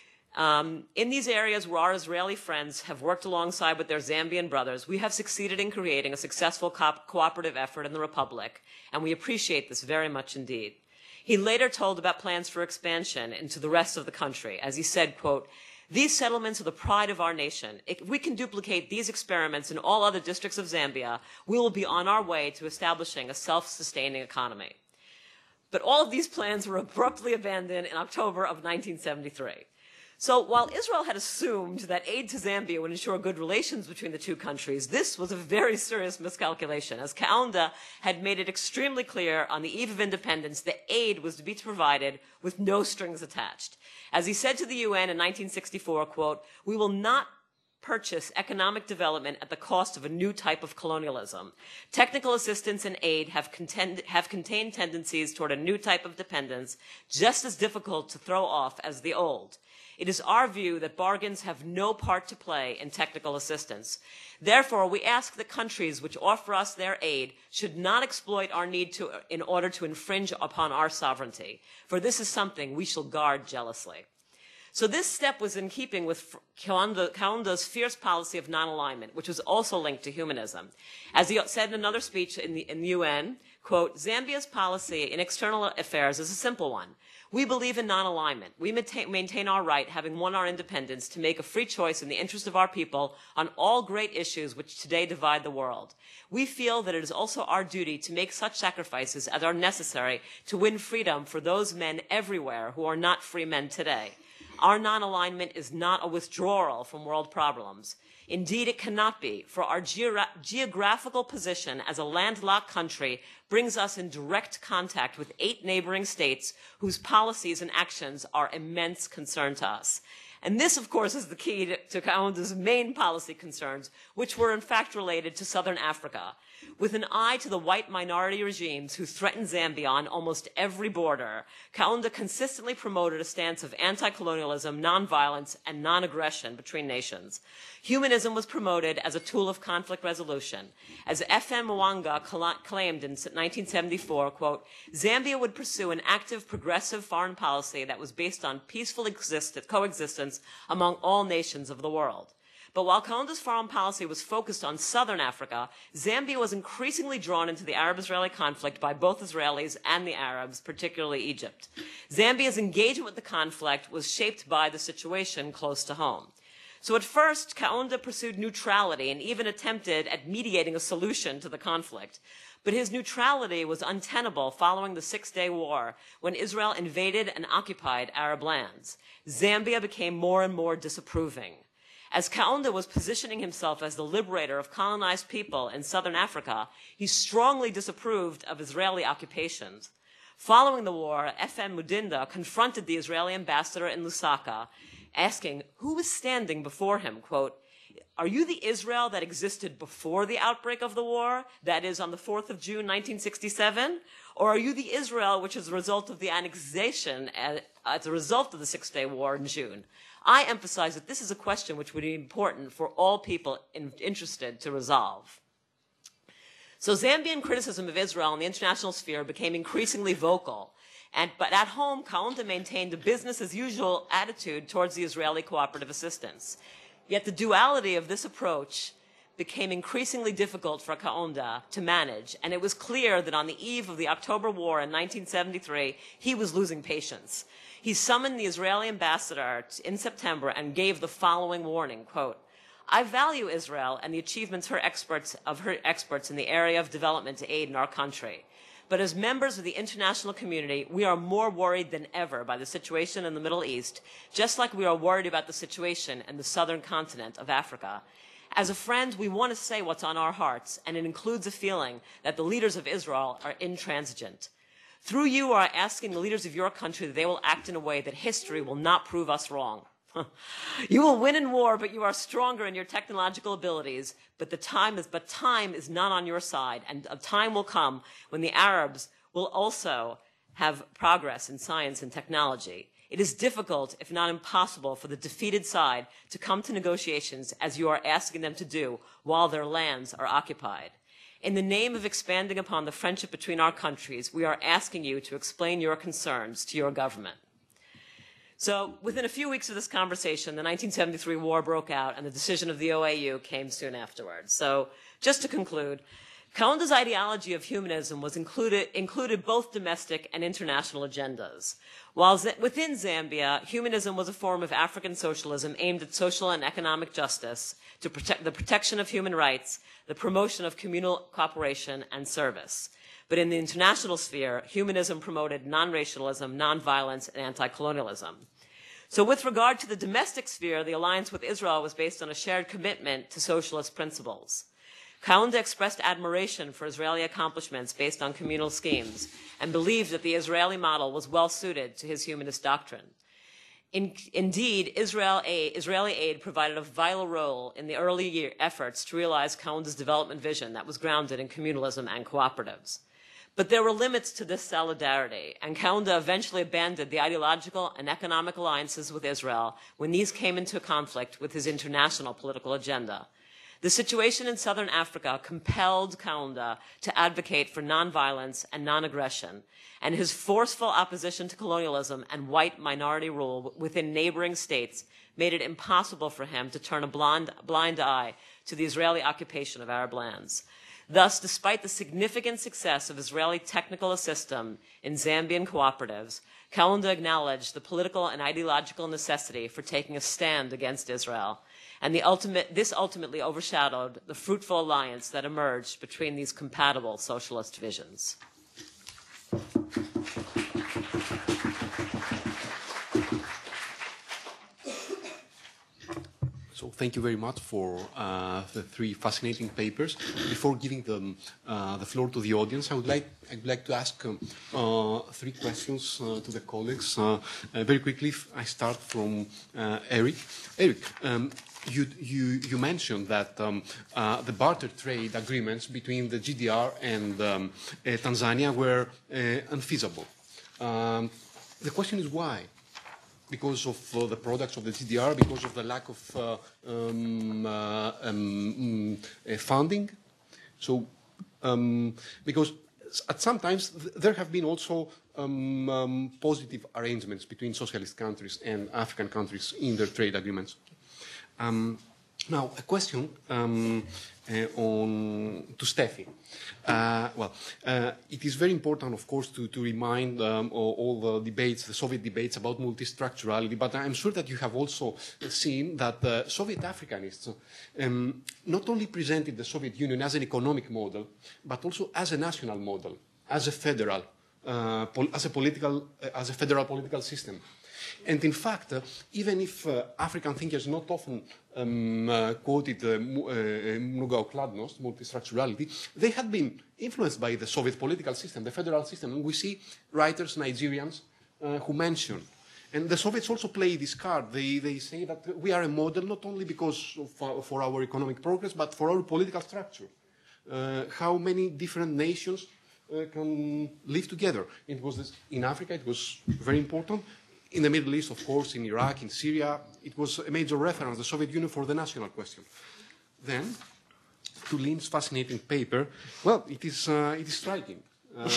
Um, in these areas where our Israeli friends have worked alongside with their Zambian brothers, we have succeeded in creating a successful co- cooperative effort in the Republic, and we appreciate this very much indeed." He later told about plans for expansion into the rest of the country, as he said, quote, "These settlements are the pride of our nation. If we can duplicate these experiments in all other districts of Zambia, we will be on our way to establishing a self-sustaining economy." But all of these plans were abruptly abandoned in October of nineteen seventy-three. So while Israel had assumed that aid to Zambia would ensure good relations between the two countries, this was a very serious miscalculation, as Kaunda had made it extremely clear on the eve of independence that aid was to be provided with no strings attached. As he said to the U N in nineteen sixty-four, quote, "We will not purchase economic development at the cost of a new type of colonialism. Technical assistance and aid have, contend- have contained tendencies toward a new type of dependence, just as difficult to throw off as the old. It is our view that bargains have no part to play in technical assistance. Therefore, we ask that countries which offer us their aid should not exploit our need to, in order to infringe upon our sovereignty, for this is something we shall guard jealously." So this step was in keeping with Kaunda, Kaunda's fierce policy of non-alignment, which was also linked to humanism. As he said in another speech in the, in the U N, quote, "Zambia's policy in external affairs is a simple one. We believe in non-alignment. We maintain our right, having won our independence, to make a free choice in the interest of our people on all great issues which today divide the world. We feel that it is also our duty to make such sacrifices as are necessary to win freedom for those men everywhere who are not free men today. Our non-alignment is not a withdrawal from world problems. Indeed, it cannot be, for our geora- geographical position as a landlocked country brings us in direct contact with eight neighboring states whose policies and actions are immense concern to us. And this, of course, is the key to, to Kaunda's main policy concerns, which were in fact related to southern Africa. With an eye to the white minority regimes who threatened Zambia on almost every border, Kaunda consistently promoted a stance of anti-colonialism, non-violence, and non-aggression between nations. Humanism was promoted as a tool of conflict resolution. As F M Mwanga claimed in nineteen seventy-four, quote, Zambia would pursue an active, progressive foreign policy that was based on peaceful exist- coexistence among all nations of the world. But while Kaunda's foreign policy was focused on southern Africa, Zambia was increasingly drawn into the Arab-Israeli conflict by both Israelis and the Arabs, particularly Egypt. Zambia's engagement with the conflict was shaped by the situation close to home. So at first, Kaunda pursued neutrality and even attempted at mediating a solution to the conflict. But his neutrality was untenable following the Six-Day War, when Israel invaded and occupied Arab lands. Zambia became more and more disapproving. As Kaunda was positioning himself as the liberator of colonized people in southern Africa, he strongly disapproved of Israeli occupations. Following the war, F M Mudinda confronted the Israeli ambassador in Lusaka, asking who was standing before him, quote, are you the Israel that existed before the outbreak of the war, that is on the fourth of June, nineteen sixty-seven? Or are you the Israel which is a result of the annexation as, as a result of the Six-Day War in June? I emphasize that this is a question which would be important for all people in, interested to resolve. So Zambian criticism of Israel in the international sphere became increasingly vocal. And, but at home, Kaunda maintained a business-as-usual attitude towards the Israeli cooperative assistance. Yet the duality of this approach became increasingly difficult for Kaunda to manage, and it was clear that on the eve of the October War in nineteen seventy-three, he was losing patience. He summoned the Israeli ambassador in September and gave the following warning, quote, I value Israel and the achievements her experts, of her experts in the area of development aid in our country. But as members of the international community, we are more worried than ever by the situation in the Middle East, just like we are worried about the situation in the southern continent of Africa. As a friend, we want to say what's on our hearts, and it includes a feeling that the leaders of Israel are intransigent. Through you, we are asking the leaders of your country that they will act in a way that history will not prove us wrong. You will win in war, but you are stronger in your technological abilities. But the time is, but time is not on your side, and a time will come when the Arabs will also have progress in science and technology. It is difficult, if not impossible, for the defeated side to come to negotiations as you are asking them to do while their lands are occupied. In the name of expanding upon the friendship between our countries, we are asking you to explain your concerns to your government. So within a few weeks of this conversation, the nineteen seventy-three war broke out, and the decision of the O A U came soon afterwards. So just to conclude, Kaunda's ideology of humanism was included, included both domestic and international agendas. While Z- within Zambia, humanism was a form of African socialism aimed at social and economic justice, to protect the protection of human rights, the promotion of communal cooperation and service. But in the international sphere, humanism promoted non-racialism, non-violence, and anti-colonialism. So with regard to the domestic sphere, the alliance with Israel was based on a shared commitment to socialist principles. Kaunda expressed admiration for Israeli accomplishments based on communal schemes and believed that the Israeli model was well suited to his humanist doctrine. In, indeed, Israel aid, Israeli aid provided a vital role in the early year efforts to realize Kaunda's development vision that was grounded in communalism and cooperatives. But there were limits to this solidarity, and Kaunda eventually abandoned the ideological and economic alliances with Israel when these came into conflict with his international political agenda. The situation in southern Africa compelled Kaunda to advocate for nonviolence and non-aggression, and his forceful opposition to colonialism and white minority rule within neighboring states made it impossible for him to turn a blind, blind eye to the Israeli occupation of Arab lands. Thus, despite the significant success of Israeli technical assistance in Zambian cooperatives, Kaunda acknowledged the political and ideological necessity for taking a stand against Israel. And the ultimate, this ultimately overshadowed the fruitful alliance that emerged between these compatible socialist visions. So thank you very much for uh, the three fascinating papers. Before giving the, uh, the floor to the audience, I would like, I would like to ask um, uh, three questions uh, to the colleagues. Uh, uh, very quickly, I start from uh, Eric. Eric, um, you, you, you mentioned that um, uh, the barter trade agreements between the G D R and um, uh, Tanzania were uh, unfeasible. Um, the question is why? Because of uh, the products of the G D R, because of the lack of uh, um, uh, um, uh, funding. So, um, because at some times th there have been also um, um, positive arrangements between socialist countries and African countries in their trade agreements. Um, now, a question um, uh, on to Steffi. Uh, well, uh, it is very important, of course, to, to remind um, all, all the debates, the Soviet debates about multistructurality, but I'm sure that you have also seen that uh, Soviet Africanists um, not only presented the Soviet Union as an economic model, but also as a national model, as a federal, uh, as a political, uh, as a federal political system. And in fact, uh, even if uh, African thinkers not often um, uh, quoted uh, Mnugao Kladnost, multistructurality, they had been influenced by the Soviet political system, the federal system. And we see writers, Nigerians, uh, who mention. And the Soviets also play this card. They, they say that we are a model not only because of, uh, for our economic progress, but for our political structure. Uh, how many different nations uh, can live together. It was this, in Africa, it was very important. In the Middle East, of course, in Iraq, in Syria, it was a major reference, the Soviet Union, for the national question. Then, to Lynn's fascinating paper, well, it is, uh, it is striking. Uh,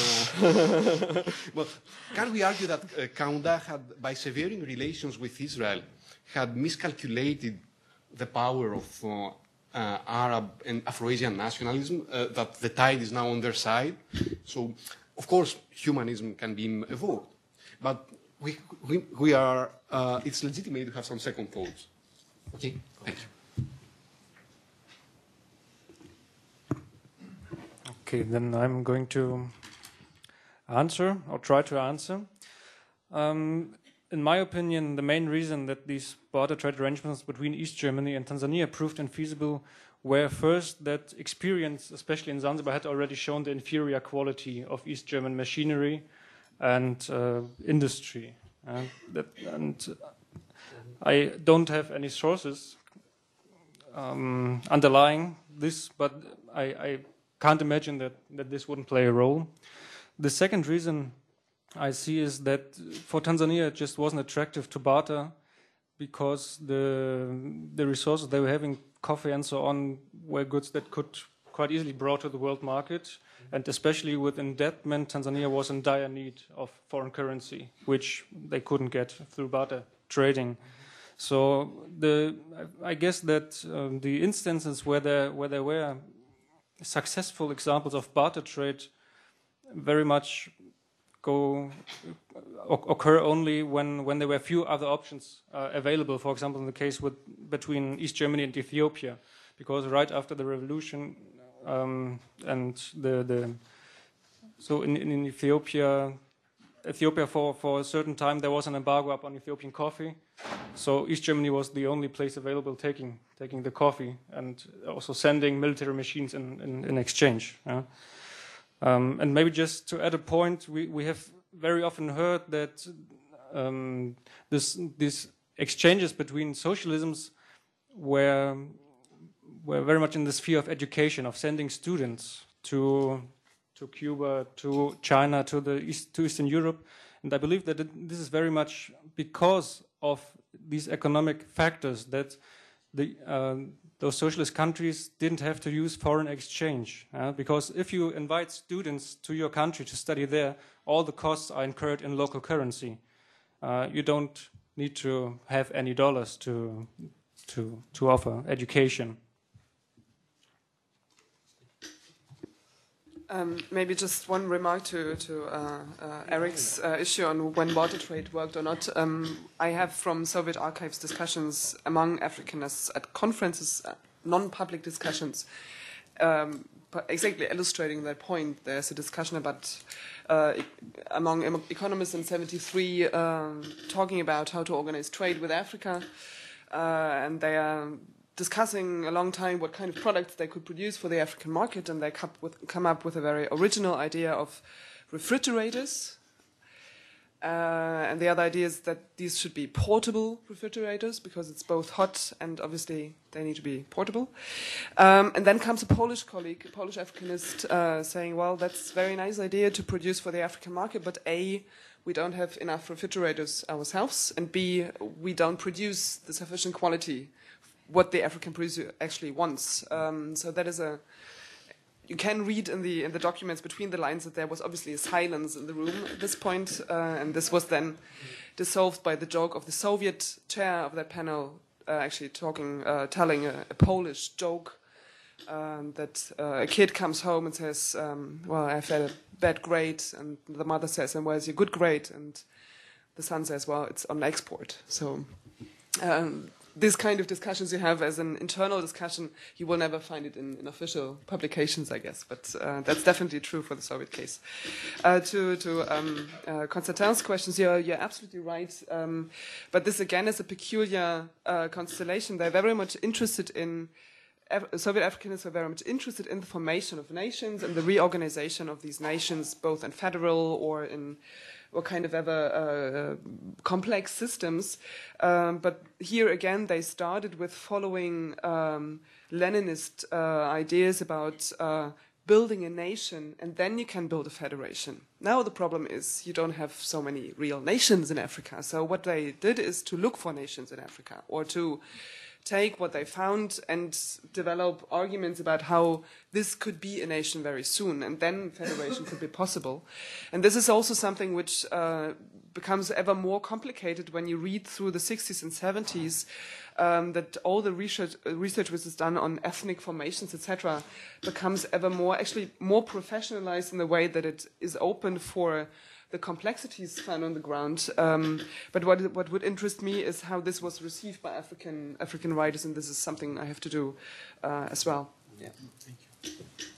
well, can we argue that uh, Kaunda had, by severing relations with Israel, had miscalculated the power of uh, uh, Arab and Afro-Asian nationalism, uh, that the tide is now on their side? So, of course, humanism can be evoked, but We, we, we are, uh, it's legitimate to have some second thoughts. Okay, thank you. Okay, then I'm going to answer, or try to answer. Um, in my opinion, the main reason that these border trade arrangements between East Germany and Tanzania proved infeasible were first that experience, especially in Zanzibar, had already shown the inferior quality of East German machinery and uh, industry. Uh, that, and I don't have any sources um, underlying this, but I, I can't imagine that, that this wouldn't play a role. The second reason I see is that for Tanzania it just wasn't attractive to barter because the, the resources they were having, coffee and so on, were goods that could quite easily brought to the world market. And especially with indebtment, Tanzania was in dire need of foreign currency, which they couldn't get through barter trading. So the, I guess that um, the instances where there, where there were successful examples of barter trade very much go occur only when, when there were few other options uh, available. For example, in the case with, between East Germany and Ethiopia, because right after the revolution, Um, and the, the so in, in Ethiopia, Ethiopia for, for a certain time there was an embargo up on Ethiopian coffee, so East Germany was the only place available taking taking the coffee and also sending military machines in, in, in exchange. Yeah? Um, and maybe just to add a point, we, we have very often heard that um, this these exchanges between socialisms were were very much in the sphere of education, of sending students to to Cuba, to China, to the East, to Eastern Europe, and I believe that it, this is very much because of these economic factors that the uh, those socialist countries didn't have to use foreign exchange. Uh, because if you invite students to your country to study there, all the costs are incurred in local currency. Uh, you don't need to have any dollars to to to offer education. Um, maybe just one remark to, to uh, uh, Eric's uh, issue on when barter trade worked or not. Um, I have from Soviet archives discussions among Africanists at conferences, uh, non-public discussions, um, exactly illustrating that point. There's a discussion about uh, among economists in seventy-three um, talking about how to organize trade with Africa, uh, and they are discussing a long time what kind of products they could produce for the African market, and they come, with, come up with a very original idea of refrigerators. Uh, and the other idea is that these should be portable refrigerators because it's both hot and obviously they need to be portable. Um, and then comes a Polish colleague, a Polish Africanist, uh, saying, well, that's a very nice idea to produce for the African market, but A, we don't have enough refrigerators ourselves, and B, we don't produce the sufficient quality, what the African producer actually wants. Um, so that is a... You can read in the in the documents between the lines that there was obviously a silence in the room at this point, uh, and this was then dissolved by the joke of the Soviet chair of that panel, uh, actually talking, uh, telling a, a Polish joke um, that uh, a kid comes home and says, um, "Well, I've had a bad grade," and the mother says, "And where's your good grade?" And the son says, "Well, it's on export." So. Um, This kind of discussions you have as an internal discussion, you will never find it in, in official publications, I guess. But uh, that's definitely true for the Soviet case. Uh, to to um, uh, Constantin's questions, you're, you're absolutely right. Um, but this, again, is a peculiar uh, constellation. They're very much interested in... Soviet Africanists are very much interested in the formation of nations and the reorganization of these nations, both in federal or in... or kind of ever uh, complex systems. Um, but here again, they started with following um, Leninist uh, ideas about uh, building a nation, and then you can build a federation. Now the problem is you don't have so many real nations in Africa. So what they did is to look for nations in Africa, or to take what they found and develop arguments about how this could be a nation very soon, and then federation could be possible. And this is also something which uh, becomes ever more complicated when you read through the sixties and seventies, um, that all the research, uh, research which is done on ethnic formations, et cetera, becomes ever more, actually more professionalized in the way that it is open for the complexities found on the ground. Um, but what what would interest me is how this was received by African African writers, and this is something I have to do uh, as well. Yeah. Thank you.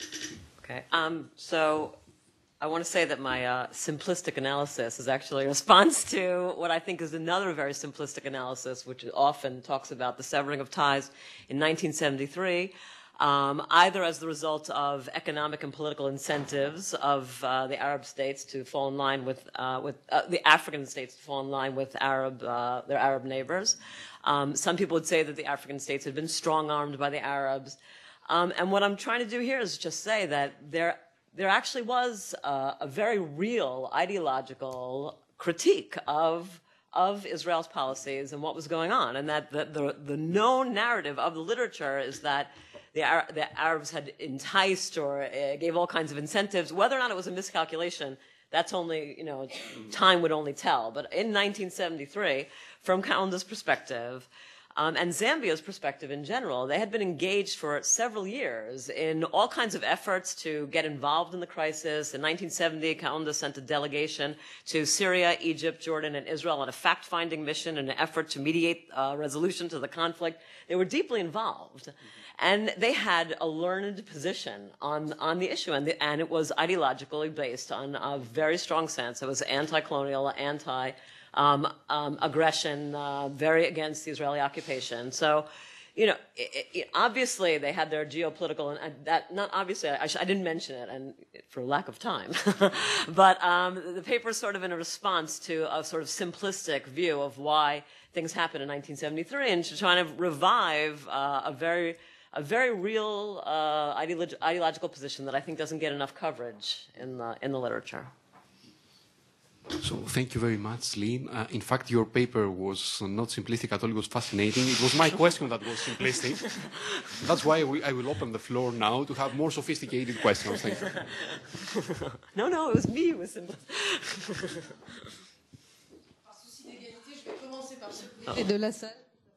Okay. Um, so I want to say that my uh, simplistic analysis is actually a response to what I think is another very simplistic analysis, which often talks about the severing of ties in nineteen seventy-three. Um, either as the result of economic and political incentives of uh, the Arab states to fall in line with, uh, with uh, the African states to fall in line with Arab, uh, their Arab neighbors. Um, some people would say that the African states had been strong-armed by the Arabs. Um, and what I'm trying to do here is just say that there, there actually was uh, a very real ideological critique of of Israel's policies and what was going on, and that the, the, the known narrative of the literature is that the, Ar the Arabs had enticed or uh, gave all kinds of incentives. Whether or not it was a miscalculation, that's only, you know, time would only tell. But in nineteen seventy-three, from Kaunda's perspective, Um, and Zambia's perspective in general, they had been engaged for several years in all kinds of efforts to get involved in the crisis. In nineteen seventy, Kaunda sent a delegation to Syria, Egypt, Jordan, and Israel on a fact-finding mission in an effort to mediate uh, resolution to the conflict. They were deeply involved. Mm-hmm. And they had a learned position on, on the issue, and, the, and it was ideologically based on a very strong sense. It was anti-colonial, anti- Um, um, aggression, uh, very against the Israeli occupation. So, you know, it, it, obviously they had their geopolitical, and uh, that, not obviously, I, I didn't mention it, and for lack of time, but um, the paper is sort of in a response to a sort of simplistic view of why things happened in nineteen seventy-three, and to try to revive uh, a very, a very real uh, ideolog ideological position that I think doesn't get enough coverage in the, in the literature. So thank you very much, Lynn. Uh, in fact, your paper was not simplistic at all. It was fascinating. It was my question that was simplistic. That's why we, I will open the floor now to have more sophisticated questions. Thank you. No, no, it was me who was simplistic. Par souci d'égalité, je vais commencer par celui de la salle.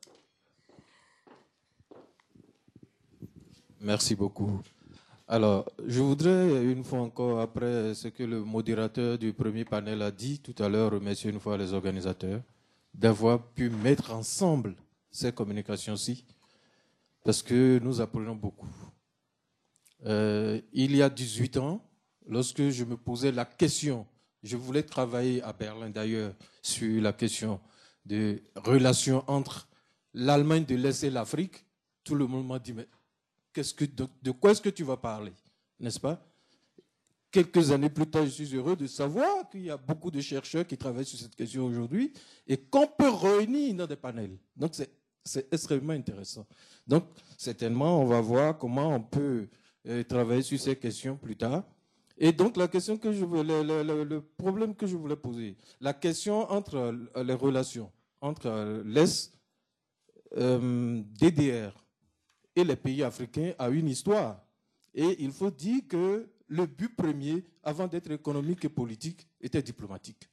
Merci beaucoup. Alors, je voudrais, une fois encore, après ce que le modérateur du premier panel a dit tout à l'heure, remercier une fois les organisateurs d'avoir pu mettre ensemble ces communications-ci, parce que nous apprenons beaucoup. Euh, il y a dix-huit ans, lorsque je me posais la question, je voulais travailler à Berlin d'ailleurs sur la question de relations entre l'Allemagne de l'Est et l'Afrique, tout le monde m'a dit, mais qu'est-ce que, de, de quoi est-ce que tu vas parler, n'est-ce pas? Quelques années plus tard, je suis heureux de savoir qu'il y a beaucoup de chercheurs qui travaillent sur cette question aujourd'hui et qu'on peut réunir dans des panels. Donc, c'est, c'est extrêmement intéressant. Donc, certainement, on va voir comment on peut euh, travailler sur ces questions plus tard. Et donc, la question que je voulais, le, le, le problème que je voulais poser, la question entre euh, les relations entre euh, l'Est, euh, D D R et les pays africains a une histoire. Et il faut dire que le but premier, avant d'être économique et politique, était diplomatique.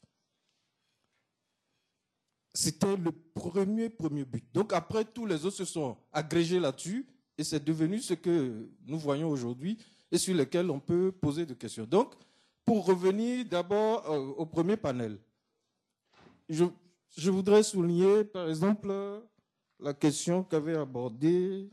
C'était le premier, premier but. Donc après, tous les autres se sont agrégés là-dessus et c'est devenu ce que nous voyons aujourd'hui et sur lequel on peut poser des questions. Donc, pour revenir d'abord euh, au premier panel, je, je voudrais souligner, par exemple, la question qu'avait abordée,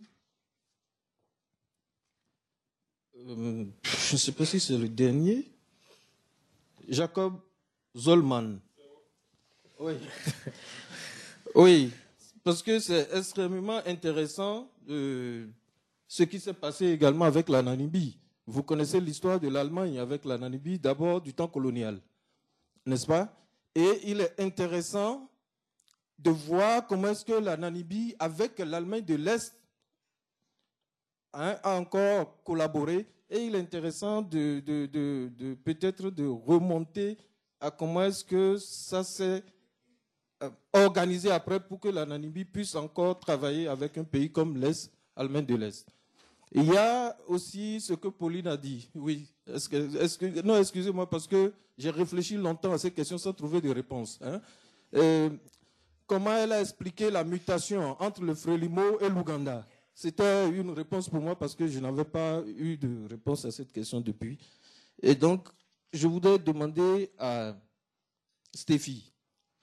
euh, je ne sais pas si c'est le dernier, Jacob Zolman. Oui. Oui, parce que c'est extrêmement intéressant euh, ce qui s'est passé également avec la Namibie. Vous connaissez l'histoire de l'Allemagne avec la Namibie, d'abord du temps colonial, n'est-ce pas? Et il est intéressant de voir comment est-ce que la Namibie, avec l'Allemagne de l'Est, hein, a encore collaboré. Et il est intéressant de, de, de, de peut-être de remonter à comment est-ce que ça s'est organisé après pour que la Namibie puisse encore travailler avec un pays comme l'Est, Allemagne de l'Est. Il y a aussi ce que Pauline a dit. Oui, est-ce que, est-ce que, non, excusez-moi, parce que j'ai réfléchi longtemps à ces questions sans trouver de réponse. Hein. Euh, comment elle a expliqué la mutation entre le Frélimo et l'Ouganda? C'était une réponse pour moi parce que je n'avais pas eu de réponse à cette question depuis. Et donc, je voudrais demander à Stéphie,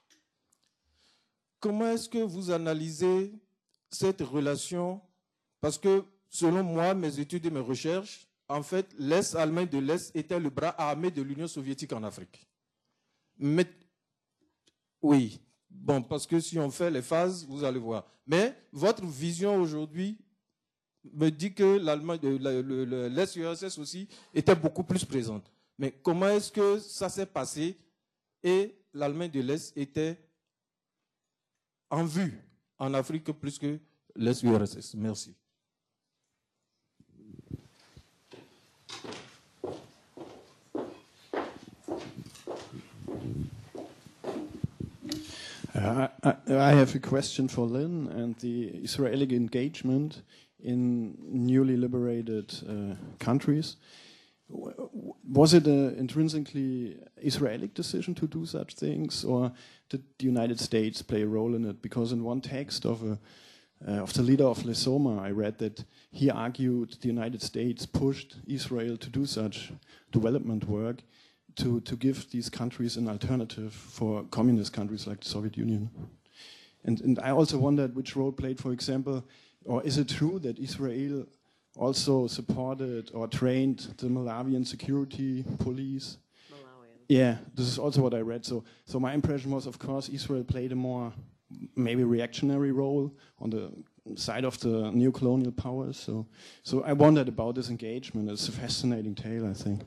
comment est-ce que vous analysez cette relation? Parce que, selon moi, mes études et mes recherches, en fait, l'Est allemand de l'Est était le bras armé de l'Union soviétique en Afrique. Mais, oui, bon, parce que si on fait les phases, vous allez voir. Mais votre vision aujourd'hui me dit que l'Allemagne, l'Est U R S S aussi était beaucoup plus présente. Mais comment est-ce que ça s'est passé et l'Allemagne de l'Est était en vue en Afrique plus que l'Est U R S S? Merci. Uh, I, I have a question for Lynn and the Israeli engagement in newly liberated uh, countries. Was it an intrinsically Israeli decision to do such things, or did the United States play a role in it? Because in one text of, a, uh, of the leader of Lesoma, I read that he argued the United States pushed Israel to do such development work to, to give these countries an alternative for communist countries like the Soviet Union. And, and I also wondered which role played, for example, or is it true that Israel also supported or trained the Malawian security police? Malawian. Yeah, this is also what I read. So, so my impression was, of course, Israel played a more maybe reactionary role on the side of the neo-colonial powers. So, so I wondered about this engagement. It's a fascinating tale, I think.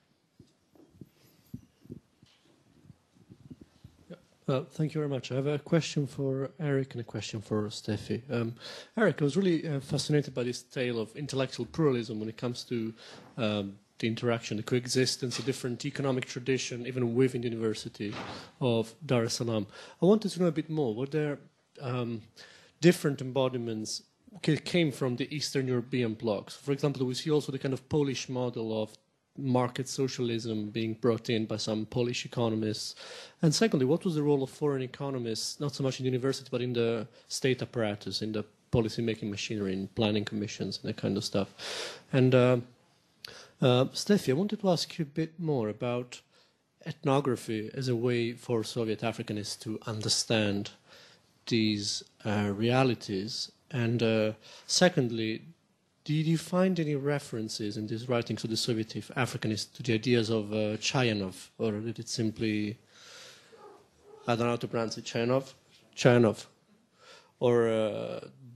Well, thank you very much. I have a question for Eric and a question for Steffi. Um, Eric, I was really uh, fascinated by this tale of intellectual pluralism when it comes to um, the interaction, the coexistence, a different economic tradition, even within the University of Dar es Salaam. I wanted to know a bit more. Were there um, different embodiments that came from the Eastern European blocs? For example, we see also the kind of Polish model of market socialism being brought in by some Polish economists. And secondly, what was the role of foreign economists, not so much in the university, but in the state apparatus, in the policy-making machinery, in planning commissions and that kind of stuff? And uh, uh, Steffi, I wanted to ask you a bit more about ethnography as a way for Soviet Africanists to understand these uh, realities. And uh, secondly, did you find any references in these writings of the Soviet Africanists to the ideas of uh, Chayanov, or did it simply, I don't know how to pronounce it, Chayanov? Chayanov. Or uh,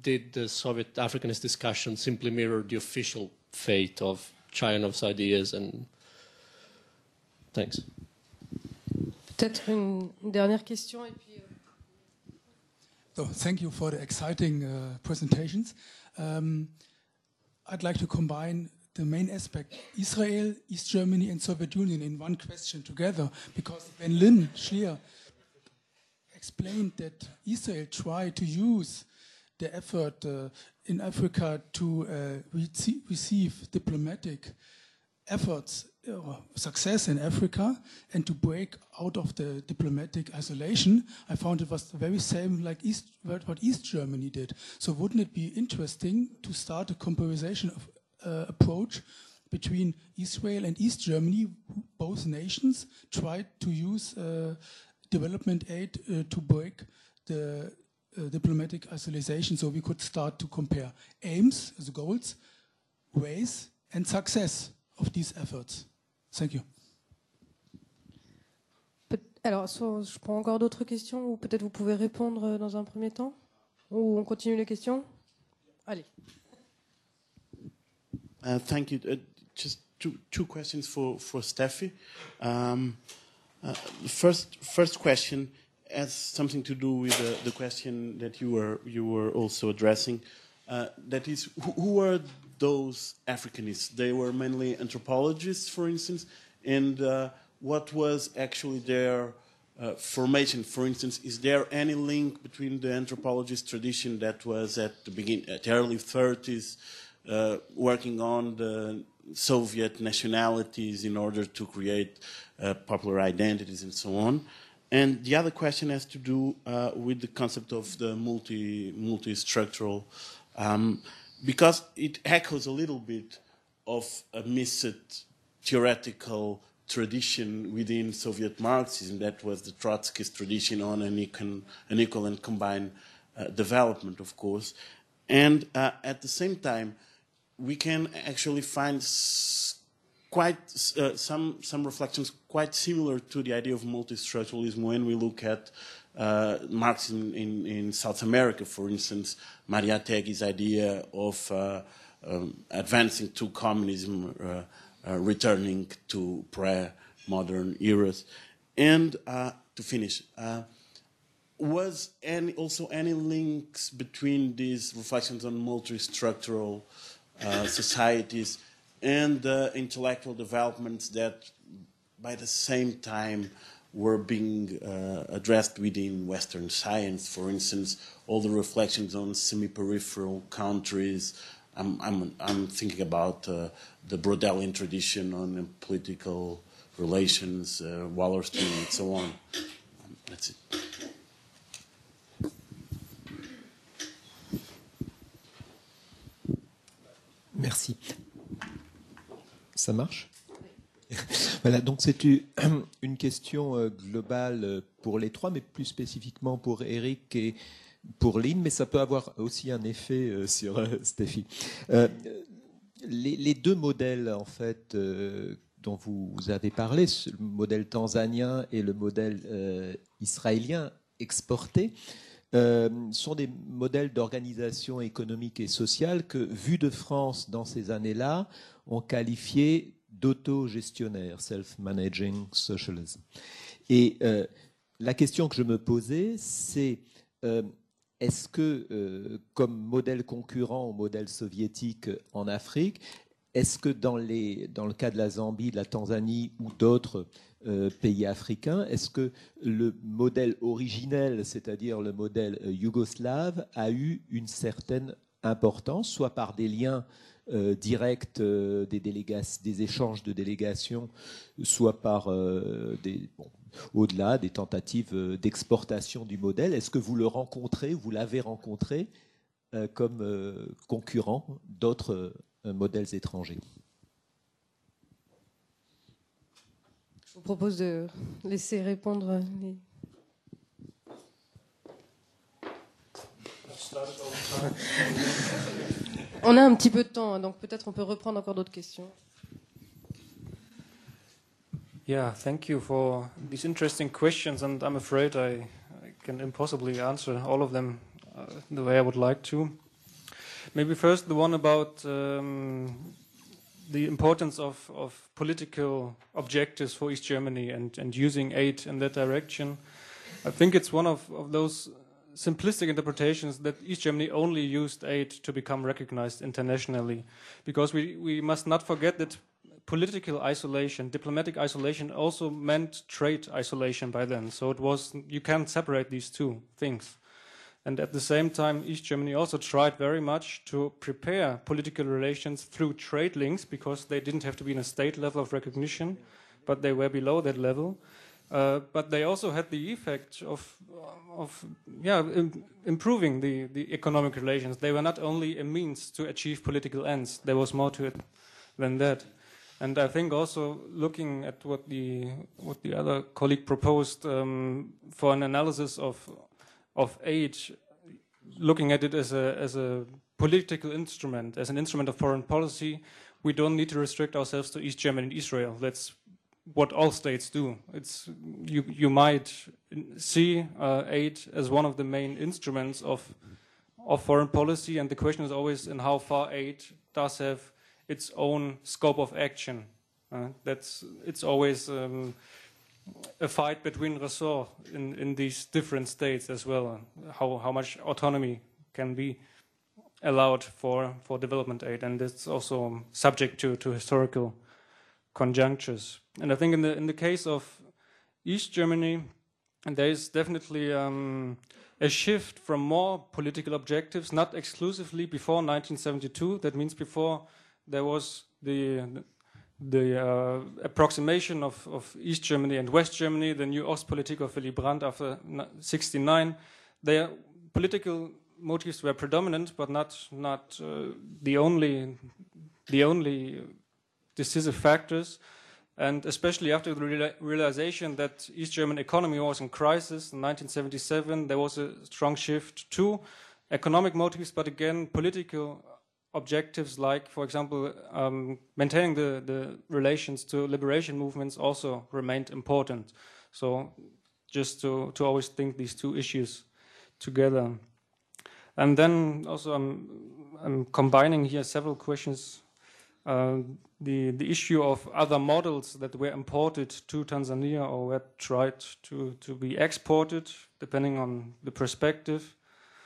did the Soviet Africanist discussion simply mirror the official fate of Chayanov's ideas? And thanks. Peut-être une dernière question et puis. So, thank you for the exciting uh, presentations. Um, I'd like to combine the main aspect, Israel, East Germany, and Soviet Union in one question together, because when Lynn Schlier explained that Israel tried to use the effort uh, in Africa to uh, rece receive diplomatic efforts or success in Africa and to break out of the diplomatic isolation, I found it was the very same like East, what East Germany did. So wouldn't it be interesting to start a comparison of uh, approach between Israel and East Germany? Both nations tried to use uh, development aid uh, to break the uh, diplomatic isolation, so we could start to compare aims, the goals, ways, and success of these efforts. Thank you. Alors, soit je prends encore d'autres questions, ou peut-être vous pouvez répondre dans un premier temps, ou on continue les questions. Allez. Uh, thank you. Uh, just two two questions for for Steffi. Um, uh, the first first question has something to do with the, the question that you were you were also addressing. Uh, that is, who, who are those Africanists? They were mainly anthropologists, for instance, and uh, what was actually their uh, formation? For instance, is there any link between the anthropologist tradition that was at the begin, at the early thirties, uh, working on the Soviet nationalities in order to create uh, popular identities and so on? And the other question has to do uh, with the concept of the multi multi-structural. Um, because it echoes a little bit of a missed theoretical tradition within Soviet Marxism, that was the Trotskyist tradition on an equal, an equal and combined uh, development, of course. And uh, at the same time, we can actually find s quite uh, some, some reflections quite similar to the idea of multistructuralism when we look at Uh, Marxism in, in South America, for instance, Mariátegui's idea of uh, um, advancing to communism, uh, uh, returning to pre-modern eras. And uh, to finish, uh, was any, also any links between these reflections on multi-structural uh, societies and the intellectual developments that by the same time were being uh, addressed within Western science? For instance, all the reflections on semi-peripheral countries. I'm, I'm, I'm thinking about uh, the Brodelian tradition on political relations, uh, Wallerstein, and so on. Um, that's it. Merci. Ça marche ? Voilà, donc c'est une question globale pour les trois, mais plus spécifiquement pour Eric et pour Lynn, mais ça peut avoir aussi un effet sur Steffi. Euh, les, les deux modèles, en fait, euh, dont vous avez parlé, le modèle tanzanien et le modèle euh, israélien exporté, euh, sont des modèles d'organisation économique et sociale que, vus de France dans ces années-là, ont qualifié d'auto-gestionnaire, self-managing socialism. Et euh, la question que je me posais, c'est euh, est-ce que, euh, comme modèle concurrent au modèle soviétique en Afrique, est-ce que dans, les, dans le cas de la Zambie, de la Tanzanie ou d'autres euh, pays africains, est-ce que le modèle originel, c'est-à-dire le modèle euh, yougoslave, a eu une certaine importance, soit par des liens Euh, direct euh, des, des échanges de délégations, soit par euh, des, bon, au-delà des tentatives euh, d'exportation du modèle. Est-ce que vous le rencontrez, vous l'avez rencontré euh, comme euh, concurrent d'autres euh, modèles étrangers? Je vous propose de laisser répondre les... On a un petit peu de temps, donc peut-être on peut reprendre encore d'autres questions. Yeah, thank you for these interesting questions, and I'm afraid I, I can impossibly answer all of them uh, the way I would like to. maybe first the one about um, the importance of, of political objectives for East Germany and, and using aid in that direction. I think it's one of, of those simplistic interpretations that East Germany only used aid to become recognized internationally, because we, we must not forget that political isolation, diplomatic isolation also meant trade isolation by then. So it was, you can't separate these two things. And at the same time, East Germany also tried very much to prepare political relations through trade links, because they didn't have to be in a state level of recognition, but they were below that level. Uh, but they also had the effect of, of yeah, im improving the, the economic relations. They were not only a means to achieve political ends, there was more to it than that. And I think also looking at what the, what the other colleague proposed um, for an analysis of, of aid, looking at it as a, as a political instrument, as an instrument of foreign policy, we don't need to restrict ourselves to East Germany and Israel. That's what all states do. It's, you, you might see uh, aid as one of the main instruments of, of foreign policy, and the question is always in how far aid does have its own scope of action. Uh, that's, it's always um, a fight between ressorts in, in these different states as well, uh, how, how much autonomy can be allowed for, for development aid, and it's also subject to, to historical conjunctures. And I think in the in the case of East Germany, there is definitely um, a shift from more political objectives, not exclusively before nineteen seventy-two. That means before there was the the uh, approximation of, of East Germany and West Germany, the new Ostpolitik of Willy Brandt after sixty-nine. Their political motives were predominant, but not not uh, the only the only decisive factors. And especially after the real realization that East German economy was in crisis in nineteen seventy-seven, there was a strong shift to economic motives, but again, political objectives like, for example, um, maintaining the, the relations to liberation movements also remained important. So just to, to always think these two issues together. And then also I'm, I'm combining here several questions. Uh, the, the issue of other models that were imported to Tanzania or were tried to, to be exported, depending on the perspective.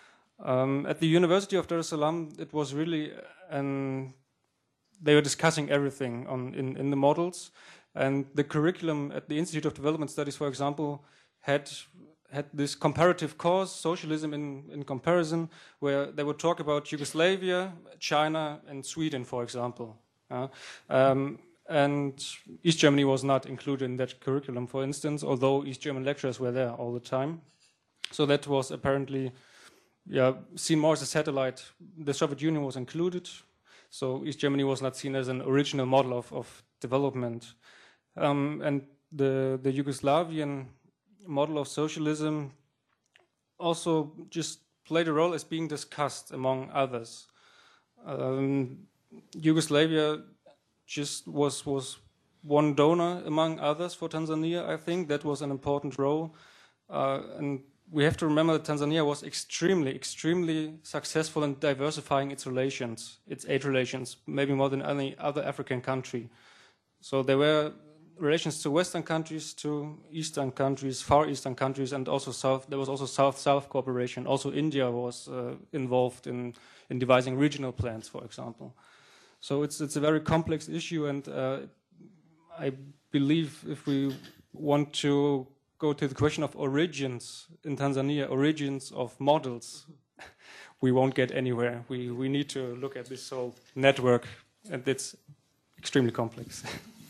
Um, at the University of Dar es Salaam, it was really, an, they were discussing everything on, in, in the models. And the curriculum at the Institute of Development Studies, for example, had had this comparative course, socialism in, in comparison, where they would talk about Yugoslavia, China, and Sweden, for example. Uh, um, and East Germany was not included in that curriculum, for instance, although East German lecturers were there all the time. So that was apparently yeah, seen more as a satellite. The Soviet Union was included, so East Germany was not seen as an original model of, of development. Um, and the, the Yugoslavian model of socialism also just played a role as being discussed among others. Um, Yugoslavia just was was one donor among others for Tanzania. I think that was an important role, uh, and we have to remember that Tanzania was extremely, extremely successful in diversifying its relations, its aid relations, maybe more than any other African country. So there were relations to Western countries, to Eastern countries, Far Eastern countries, and also South. There was also South-South cooperation. Also, India was uh, involved in in devising regional plans, for example. So it's it's a very complex issue, and uh, I believe if we want to go to the question of origins in Tanzania, origins of models, we won't get anywhere. We we need to look at this whole network, and it's extremely complex.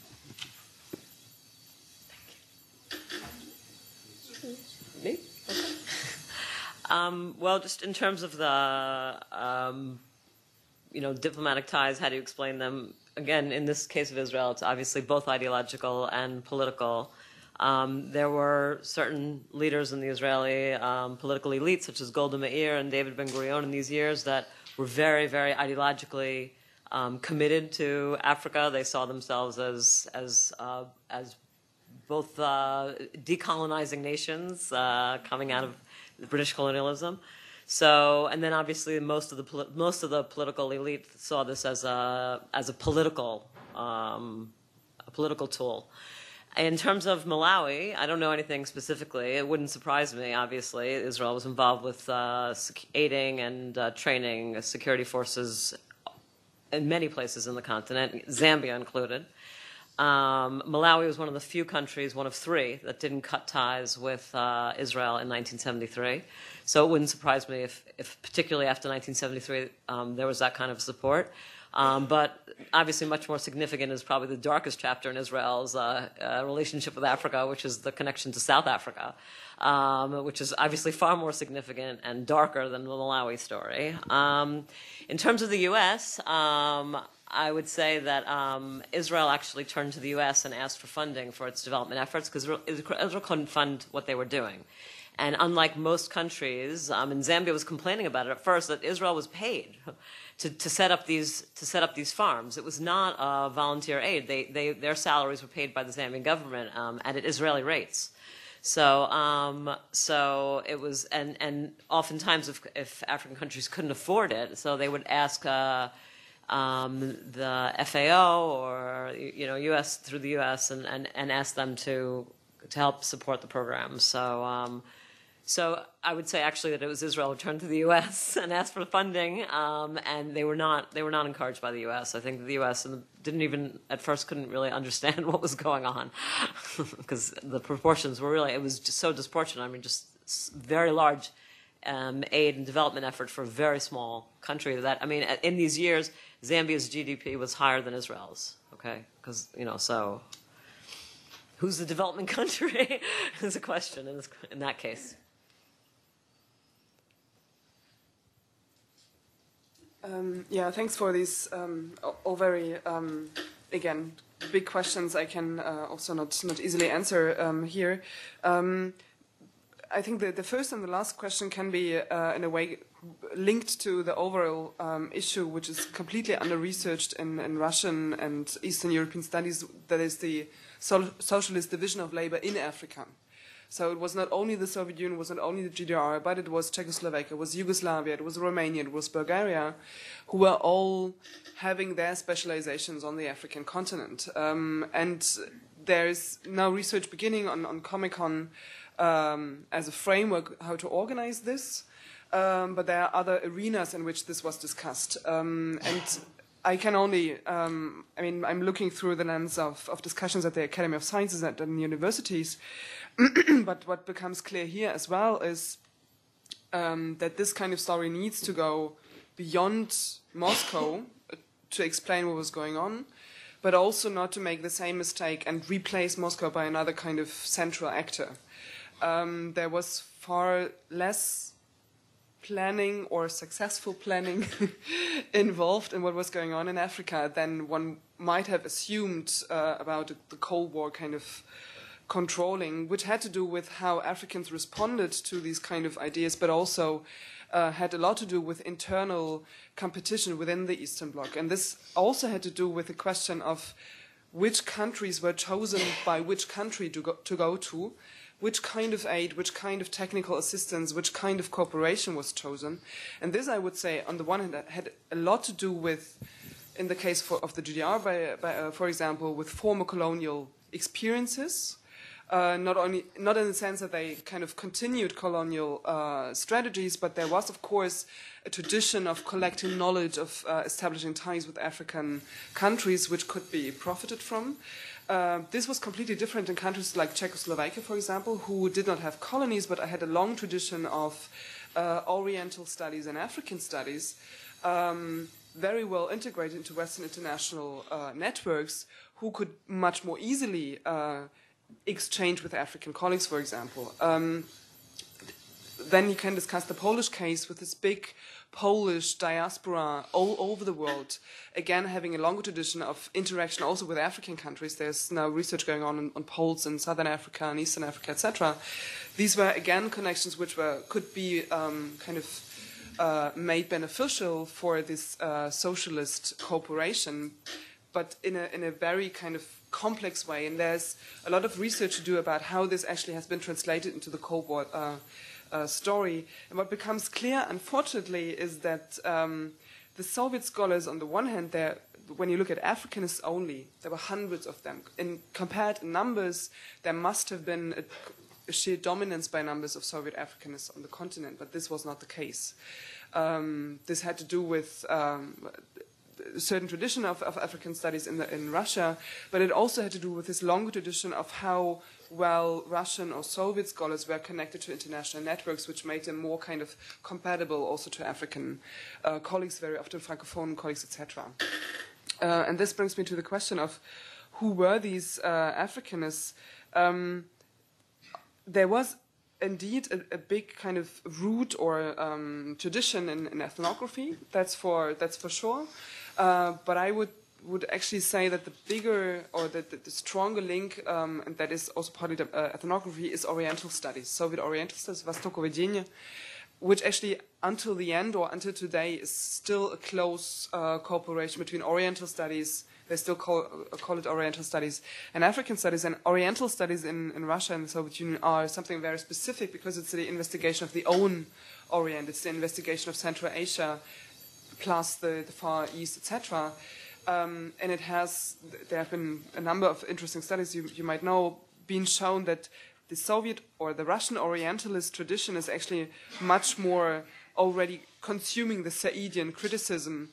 Me? Okay. um, well, just in terms of the um, you know, diplomatic ties, how do you explain them? Again, in this case of Israel, it's obviously both ideological and political. Um, there were certain leaders in the Israeli um, political elite, such as Golda Meir and David Ben-Gurion in these years, that were very, very ideologically um, committed to Africa. They saw themselves as, as, uh, as both uh, decolonizing nations uh, coming out of the British colonialism. So, and then obviously most of the most of the political elite saw this as a as a political um, a political tool. In terms of Malawi, I don't know anything specifically. It wouldn't surprise me, obviously. Israel was involved with uh, aiding and uh, training security forces in many places in the continent, Zambia included. Um, Malawi was one of the few countries, one of three, that didn't cut ties with uh, Israel in nineteen seventy-three. So it wouldn't surprise me if, if particularly after nineteen seventy-three, um, there was that kind of support. Um, but obviously much more significant is probably the darkest chapter in Israel's uh, uh, relationship with Africa, which is the connection to South Africa, um, which is obviously far more significant and darker than the Malawi story. Um, in terms of the U S, um, I would say that um, Israel actually turned to the U S and asked for funding for its development efforts because Israel couldn't fund what they were doing. And unlike most countries, um, and Zambia was complaining about it at first, that Israel was paid to, to set up these to set up these farms. It was not uh, volunteer aid. They, they their salaries were paid by the Zambian government um, and at Israeli rates. So um, so it was, and and oftentimes if if African countries couldn't afford it, so they would ask uh, um, the F A O or you know U S through the U S and and, and ask them to to help support the program. So. Um, So I would say actually that it was Israel who turned to the U S and asked for funding, um, and they were not they were not encouraged by the U S. I think the U S didn't even at first couldn't really understand what was going on because the proportions were really it was just so disproportionate. I mean, just very large um, aid and development effort for a very small country. That I mean, in these years, Zambia's G D P was higher than Israel's. Okay, because you know so. Who's the development country is a question in, this, in that case. Um, yeah, thanks for these um, all very, um, again, big questions I can uh, also not, not easily answer um, here. Um, I think the, the first and the last question can be, uh, in a way, linked to the overall um, issue, which is completely under-researched in, in Russian and Eastern European studies, that is the so- socialist division of labor in Africa. So it was not only the Soviet Union, it was not only the G D R, but it was Czechoslovakia, it was Yugoslavia, it was Romania, it was Bulgaria, who were all having their specializations on the African continent. Um, and there's now research beginning on, on Comecon um, as a framework how to organize this, um, but there are other arenas in which this was discussed. Um, and I can only, um, I mean, I'm looking through the lens of, of discussions at the Academy of Sciences and at the universities, but what becomes clear here as well is um, that this kind of story needs to go beyond Moscow to explain what was going on, but also not to make the same mistake and replace Moscow by another kind of central actor. Um, there was far less planning or successful planning involved in what was going on in Africa than one might have assumed uh, about the Cold War kind of controlling, which had to do with how Africans responded to these kind of ideas, but also uh, had a lot to do with internal competition within the Eastern Bloc. And this also had to do with the question of which countries were chosen by which country to go to, go to which kind of aid, which kind of technical assistance, which kind of cooperation was chosen. And this, I would say, on the one hand, had a lot to do with, in the case for, of the G D R, by, by, uh, for example, with former colonial experiences, uh, not only not in the sense that they kind of continued colonial uh, strategies, but there was, of course, a tradition of collecting knowledge, of uh, establishing ties with African countries, which could be profited from. Uh, this was completely different in countries like Czechoslovakia, for example, who did not have colonies, but had a long tradition of uh, Oriental studies and African studies, um, very well integrated into Western international uh, networks, who could much more easily uh, exchange with African colleagues, for example. Um, then you can discuss the Polish case with this big Polish diaspora all over the world, again having a longer tradition of interaction also with African countries. There's now research going on on, on Poles in Southern Africa and Eastern Africa, et cetera. These were again connections which were could be um, kind of uh, made beneficial for this uh, socialist cooperation, but in a in a very kind of complex way. And there's a lot of research to do about how this actually has been translated into the Cold War uh, uh, story. And what becomes clear, unfortunately, is that um, the Soviet scholars, on the one hand, they're when you look at Africanists only, there were hundreds of them. In compared numbers, there must have been a, a sheer dominance by numbers of Soviet Africanists on the continent, but this was not the case. Um, this had to do with um, a certain tradition of, of African studies in, the, in Russia, but it also had to do with this longer tradition of how well Russian or Soviet scholars were connected to international networks, which made them more kind of compatible also to African uh, colleagues, very often Francophone colleagues, et cetera. Uh, and this brings me to the question of who were these uh, Africanists. Um, there was indeed a, a big kind of root or um, tradition in, in ethnography. That's for that's for sure. Uh, but I would would actually say that the bigger or the, the, the stronger link, um, and that is also partly the, uh, ethnography, is Oriental studies, Soviet Oriental studies, Vostokovedenie, which actually until the end or until today is still a close uh, cooperation between Oriental studies, they still call, uh, call it Oriental studies, and African studies. And Oriental studies in, in Russia and the Soviet Union are something very specific because it's the investigation of the own Orient, it's the investigation of Central Asia, plus the, the Far East, et cetera. Um, and it has, there have been a number of interesting studies, you, you might know, been shown that the Soviet or the Russian Orientalist tradition is actually much more already consuming the Saidian criticism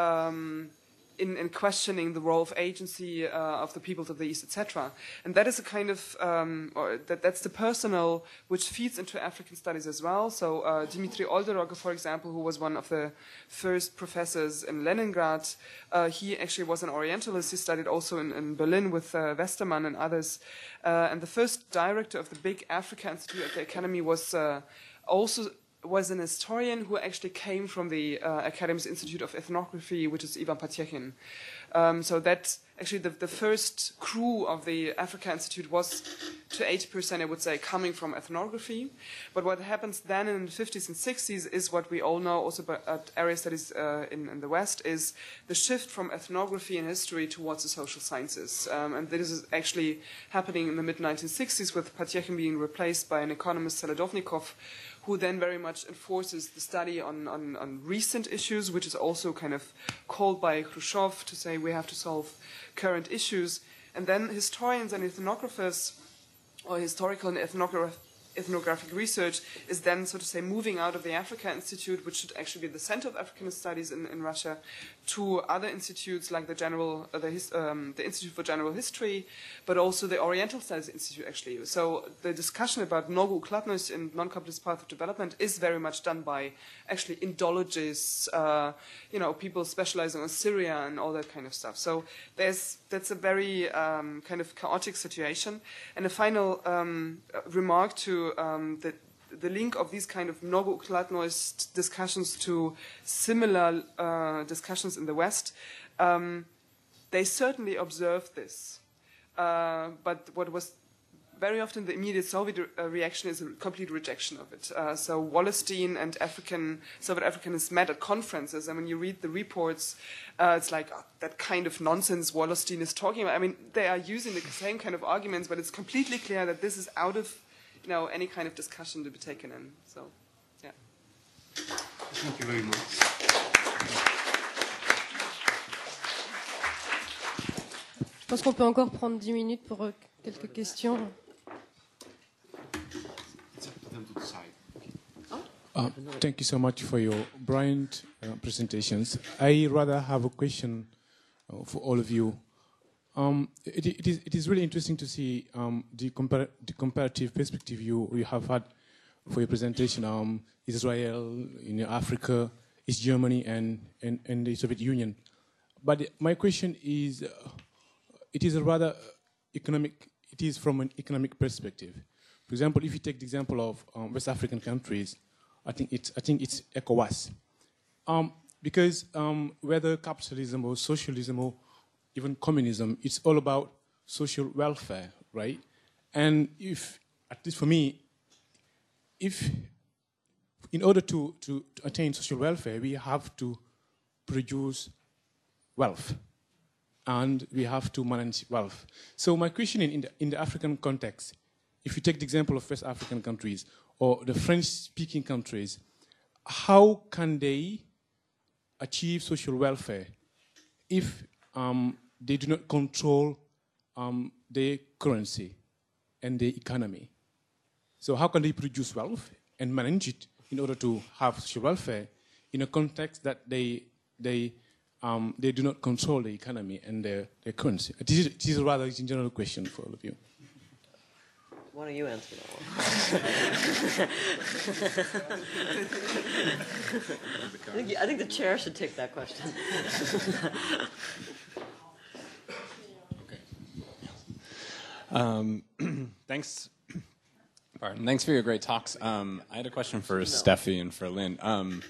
um, in, in questioning the role of agency uh, of the peoples of the East, et cetera. And that is a kind of, um, or that, that's the personal which feeds into African studies as well. So uh, Dmitry Olderoger, for example, who was one of the first professors in Leningrad, uh, he actually was an Orientalist. He studied also in, in Berlin with uh, Westermann and others. Uh, and the first director of the big Africa Institute at the Academy was uh, also was an historian who actually came from the uh, Academy's Institute of Ethnography, which is Ivan Patyekhin. Um, so that actually the, the first crew of the Africa Institute was to eighty percent, I would say, coming from ethnography. But what happens then in the fifties and sixties is what we all know also at area studies uh, in, in the West, is the shift from ethnography and history towards the social sciences. Um, and this is actually happening in the mid nineteen sixties with Patyekhin being replaced by an economist, Saladovnikov, who then very much enforces the study on, on, on recent issues, which is also kind of called by Khrushchev to say we have to solve current issues. And then historians and ethnographers, or historical and ethnograph ethnographic research, is then, so to say, moving out of the Africa Institute, which should actually be the center of Africanist studies in, in Russia, to other institutes like the General, uh, the, his, um, the Institute for General History, but also the Oriental Studies Institute, actually. So the discussion about Mnogoukladnost and non-capitalist path of development is very much done by actually Indologists, uh, you know, people specializing on Syria and all that kind of stuff. So there's that's a very um, kind of chaotic situation. And a final um, remark to Um, the, the link of these kind of Mnogoukladnost discussions to similar uh, discussions in the West, um, they certainly observed this. Uh, but what was very often the immediate Soviet uh, reaction is a complete rejection of it. Uh, so Wallerstein and African, Soviet Africanists met at conferences, and when you read the reports, uh, it's like, oh, that kind of nonsense Wallerstein is talking about. I mean, they are using the same kind of arguments, but it's completely clear that this is out of you know, any kind of discussion to be taken in. So, yeah. Thank you very much. Je pense qu'on peut encore prendre dix minutes pour euh, quelques questions. Uh, thank you so much for your brilliant uh, presentations. I rather have a question uh, for all of you. Um, it, it, is, it is really interesting to see um, the, compar the comparative perspective you, you have had for your presentation. Um, Israel, in Africa, East Germany, and, and, and the Soviet Union. But my question is, uh, it is a rather economic, it is from an economic perspective. For example, if you take the example of um, West African countries, I think it's, I think it's ECOWAS. Um, because um, whether capitalism or socialism or even communism, it's all about social welfare, right? And if, at least for me, if in order to, to, to attain social welfare, we have to produce wealth and we have to manage wealth. So my question in, in, the, in the African context, if you take the example of West African countries, or the French-speaking countries, how can they achieve social welfare if um, they do not control um, their currency and their economy? So how can they produce wealth and manage it in order to have social welfare in a context that they they um, they do not control the economy and their, their currency? This is, this is a rather general question for all of you. Why don't you answer that one? I, think, I think the chair should take that question. Um, thanks. Pardon. Thanks for your great talks. Um, I had a question for Steffi and for Lynn. Um,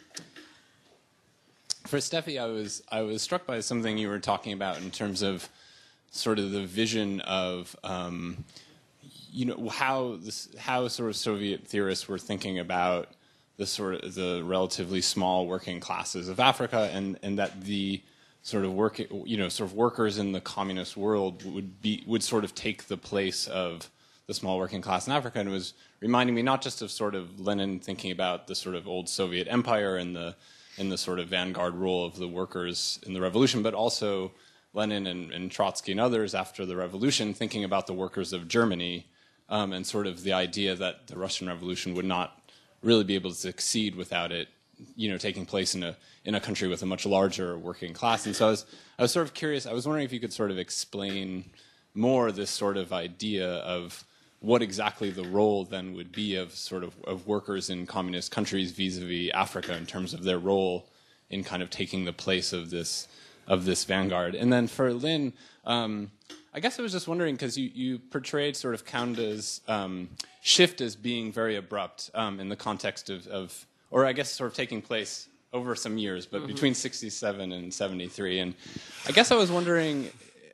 for Steffi, I was I was struck by something you were talking about in terms of sort of the vision of um, you know how this how sort of Soviet theorists were thinking about the sort of the relatively small working classes of Africa, and and that the sort of work you know sort of workers in the communist world would be would sort of take the place of the small working class in Africa. And it was reminding me not just of sort of Lenin thinking about the sort of old Soviet empire and the and the sort of vanguard role of the workers in the revolution, but also Lenin and, and Trotsky and others after the revolution thinking about the workers of Germany um, and sort of the idea that the Russian Revolution would not really be able to succeed without it, you know, taking place in a in a country with a much larger working class. And so I was I was sort of curious. I was wondering if you could sort of explain more this sort of idea of what exactly the role then would be of sort of, of workers in communist countries vis-a-vis Africa in terms of their role in kind of taking the place of this of this vanguard. And then for Lynn, um, I guess I was just wondering, because you, you portrayed sort of Kaunda's um, shift as being very abrupt um, in the context of, of, or I guess sort of taking place over some years, but mm-hmm. between sixty-seven and seventy-three. And I guess I was wondering,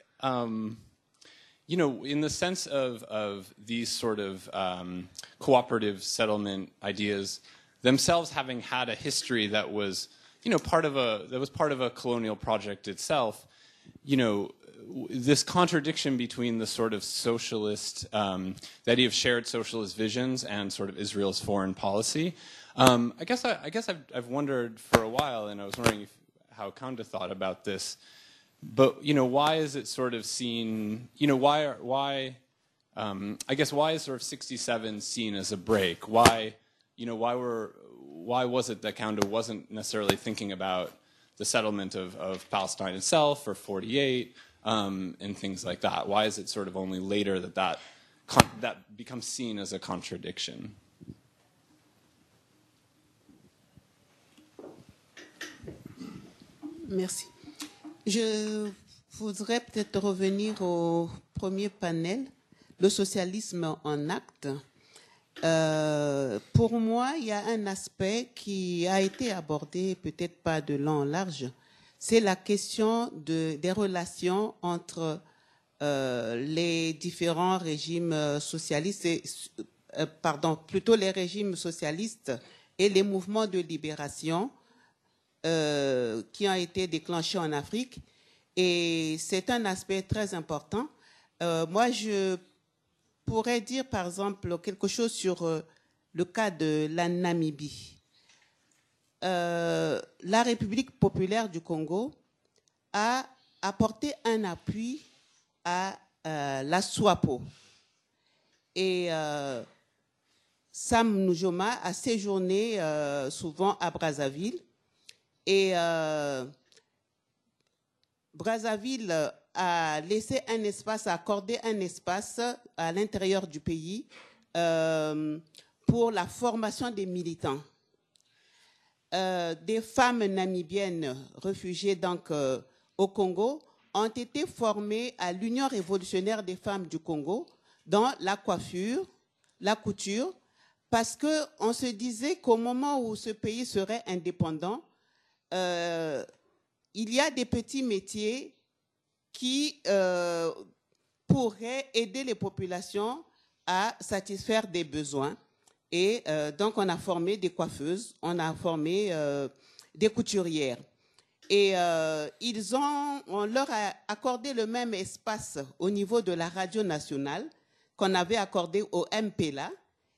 um, you know, in the sense of, of these sort of um, cooperative settlement ideas themselves having had a history that was, you know, part of a that was part of a colonial project itself, you know, this contradiction between the sort of socialist, um, the idea of shared socialist visions and sort of Israel's foreign policy. Um, I guess I, I guess I've, I've wondered for a while, and I was wondering if, how Kaunda thought about this. But, you know, why is it sort of seen, you know, why, are, why um, I guess why is sort of sixty-seven seen as a break? Why, you know, why were, why was it that Kaunda wasn't necessarily thinking about the settlement of, of Palestine itself or forty-eight um, and things like that? Why is it sort of only later that that, con that becomes seen as a contradiction? Merci. Je voudrais peut-être revenir au premier panel, le socialisme en acte. Euh, pour moi, il y a un aspect qui a été abordé, peut-être pas de long en large, c'est la question de, des relations entre euh, les différents régimes socialistes, et, euh, pardon, plutôt les régimes socialistes et les mouvements de libération Euh, qui ont été déclenchés en Afrique. Et c'est un aspect très important. Euh, moi, je pourrais dire, par exemple, quelque chose sur euh, le cas de la Namibie. Euh, la République populaire du Congo a apporté un appui à euh, la SWAPO. Et euh, Sam Nujoma a séjourné euh, souvent à Brazzaville. Et euh, Brazzaville a laissé un espace, a accordé un espace à l'intérieur du pays euh, pour la formation des militants. Euh, des femmes namibiennes réfugiées donc, euh, au Congo ont été formées à l'Union révolutionnaire des femmes du Congo dans la coiffure, la couture, parce qu'on se disait qu'au moment où ce pays serait indépendant, Euh, il y a des petits métiers qui euh, pourraient aider les populations à satisfaire des besoins. Et euh, donc, on a formé des coiffeuses, on a formé euh, des couturières. Et euh, ils ont, on leur a accordé le même espace au niveau de la radio nationale qu'on avait accordé au M P L A.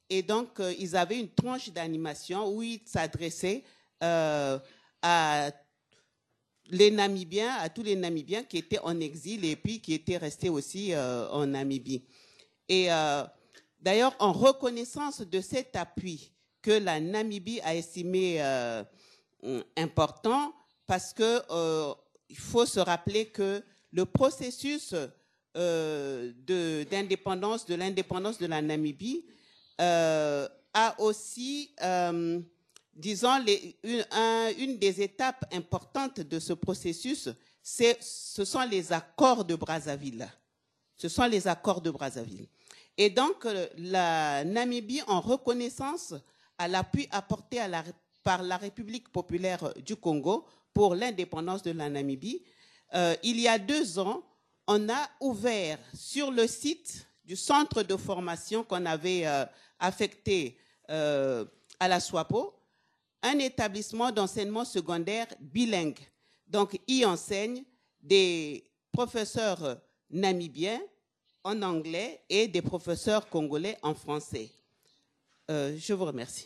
Et donc, euh, ils avaient une tranche d'animation où ils s'adressaient euh, à les Namibiens, à tous les Namibiens qui étaient en exil et puis qui étaient restés aussi euh, en Namibie. Et euh, d'ailleurs, en reconnaissance de cet appui que la Namibie a estimé euh, important, parce que euh, il faut se rappeler que le processus euh, de, d'indépendance, de l'indépendance de la Namibie, euh, a aussi, euh, disons, les, une, un, une des étapes importantes de ce processus, c'est, ce sont les accords de Brazzaville. Ce sont les accords de Brazzaville. Et donc, la Namibie, en reconnaissance à l'appui apporté à la, par la République populaire du Congo pour l'indépendance de la Namibie, euh, il y a deux ans, on a ouvert sur le site du centre de formation qu'on avait euh, affecté euh, à la SWAPO, un établissement d'enseignement secondaire bilingue. Donc, y enseignent des professeurs namibiens en anglais et des professeurs congolais en français. Euh, je vous remercie.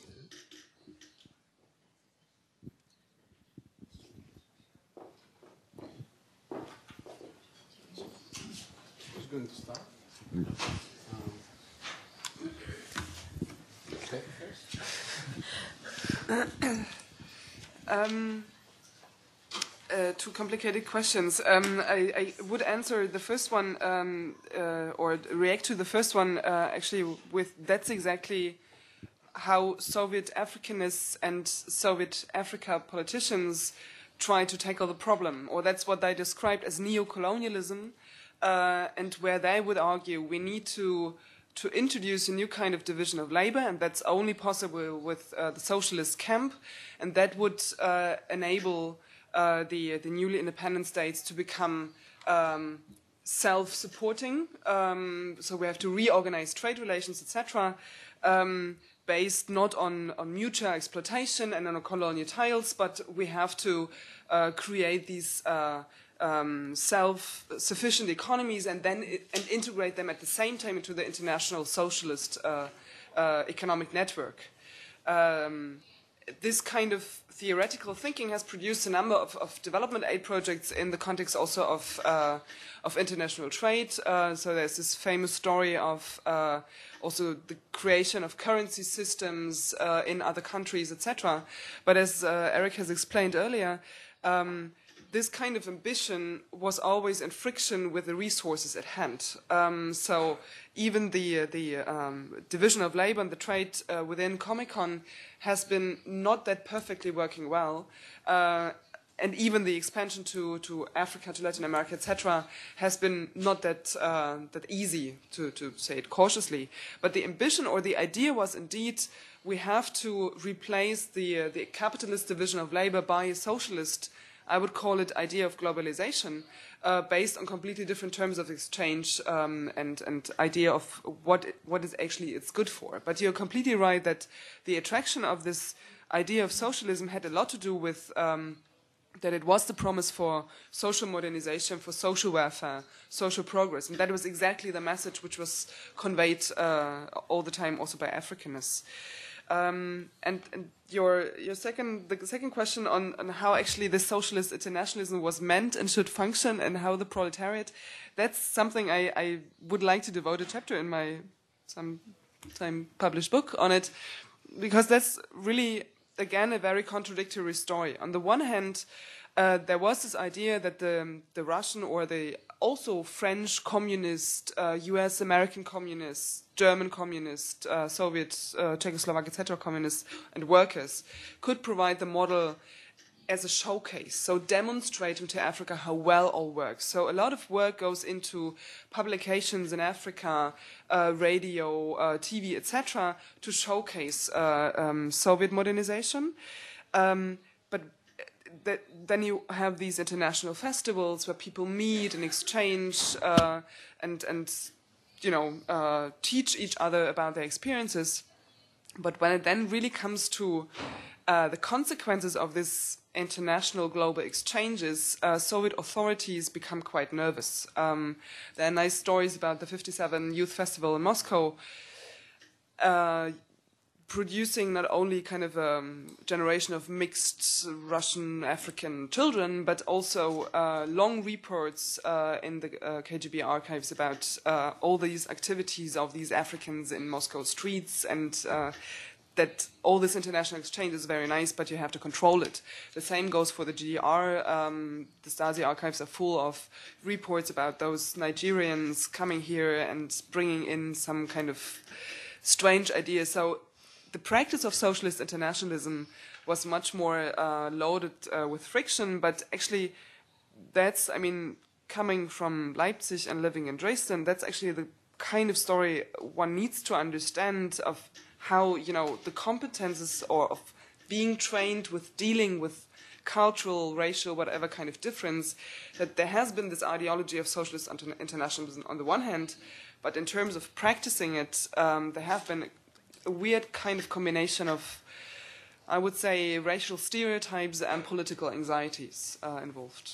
Who's going to start? Um, uh, two complicated questions. Um, I, I would answer the first one, um, uh, or react to the first one, uh, actually with that's exactly how Soviet Africanists and Soviet Africa politicians try to tackle the problem, or that's what they described as neo-colonialism, uh, and where they would argue we need to to introduce a new kind of division of labor, and that's only possible with uh, the socialist camp, and that would uh, enable uh, the, the newly independent states to become um, self-supporting. Um, so we have to reorganize trade relations, et cetera, um, based not on, on mutual exploitation and on colonial tiles, but we have to uh, create these uh, Um, self-sufficient economies and then I- and integrate them at the same time into the international socialist uh, uh, economic network. Um, this kind of theoretical thinking has produced a number of, of development aid projects in the context also of uh, of international trade. Uh, so there's this famous story of uh, also the creation of currency systems uh, in other countries, et cetera. But as uh, Eric has explained earlier, um, this kind of ambition was always in friction with the resources at hand. Um, so even the uh, the um, division of labor and the trade uh, within Comecon has been not that perfectly working well. Uh, and even the expansion to, to Africa, to Latin America, et cetera, has been not that uh, that easy, to, to say it cautiously. But the ambition or the idea was indeed we have to replace the uh, the capitalist division of labor by a socialist, I would call it, idea of globalization, uh, based on completely different terms of exchange um, and and idea of what it, what is actually it's good for. But you're completely right that the attraction of this idea of socialism had a lot to do with um, that it was the promise for social modernization, for social welfare, social progress, and that was exactly the message which was conveyed uh, all the time, also by Africanists. Um, and, and your your second the second question on, on how actually this socialist internationalism was meant and should function, and how the proletariat, that's something I, I would like to devote a chapter in my sometime published book on it, because that's really again a very contradictory story. On the one hand, uh, there was this idea that the the Russian or the also French communist, uh, U S American communists, German communists, uh, Soviet, uh, Czechoslovak, et cetera communists and workers could provide the model as a showcase, so demonstrating to Africa how well all works. So a lot of work goes into publications in Africa, uh, radio, uh, T V, et cetera, to showcase uh, um, Soviet modernization. Um, but that, then you have these international festivals where people meet and exchange uh, and and you know uh, teach each other about their experiences. But when it then really comes to uh, the consequences of this international global exchanges, uh, Soviet authorities become quite nervous. Um, there are nice stories about the fifty-seven Youth Festival in Moscow. Uh, producing not only kind of a generation of mixed Russian African children, but also uh, long reports uh, in the uh, K G B archives about uh, all these activities of these Africans in Moscow streets, and uh, that all this international exchange is very nice, but you have to control it. The same goes for the G D R. Um, the Stasi archives are full of reports about those Nigerians coming here and bringing in some kind of strange ideas. So the practice of socialist internationalism was much more uh, loaded uh, with friction, but actually that's, I mean, coming from Leipzig and living in Dresden, that's actually the kind of story one needs to understand of how, you know, the competences or of being trained with dealing with cultural, racial, whatever kind of difference, that there has been this ideology of socialist internationalism on the one hand, but in terms of practicing it, um, there have been a weird kind of combination of, I would say, racial stereotypes and political anxieties uh, involved.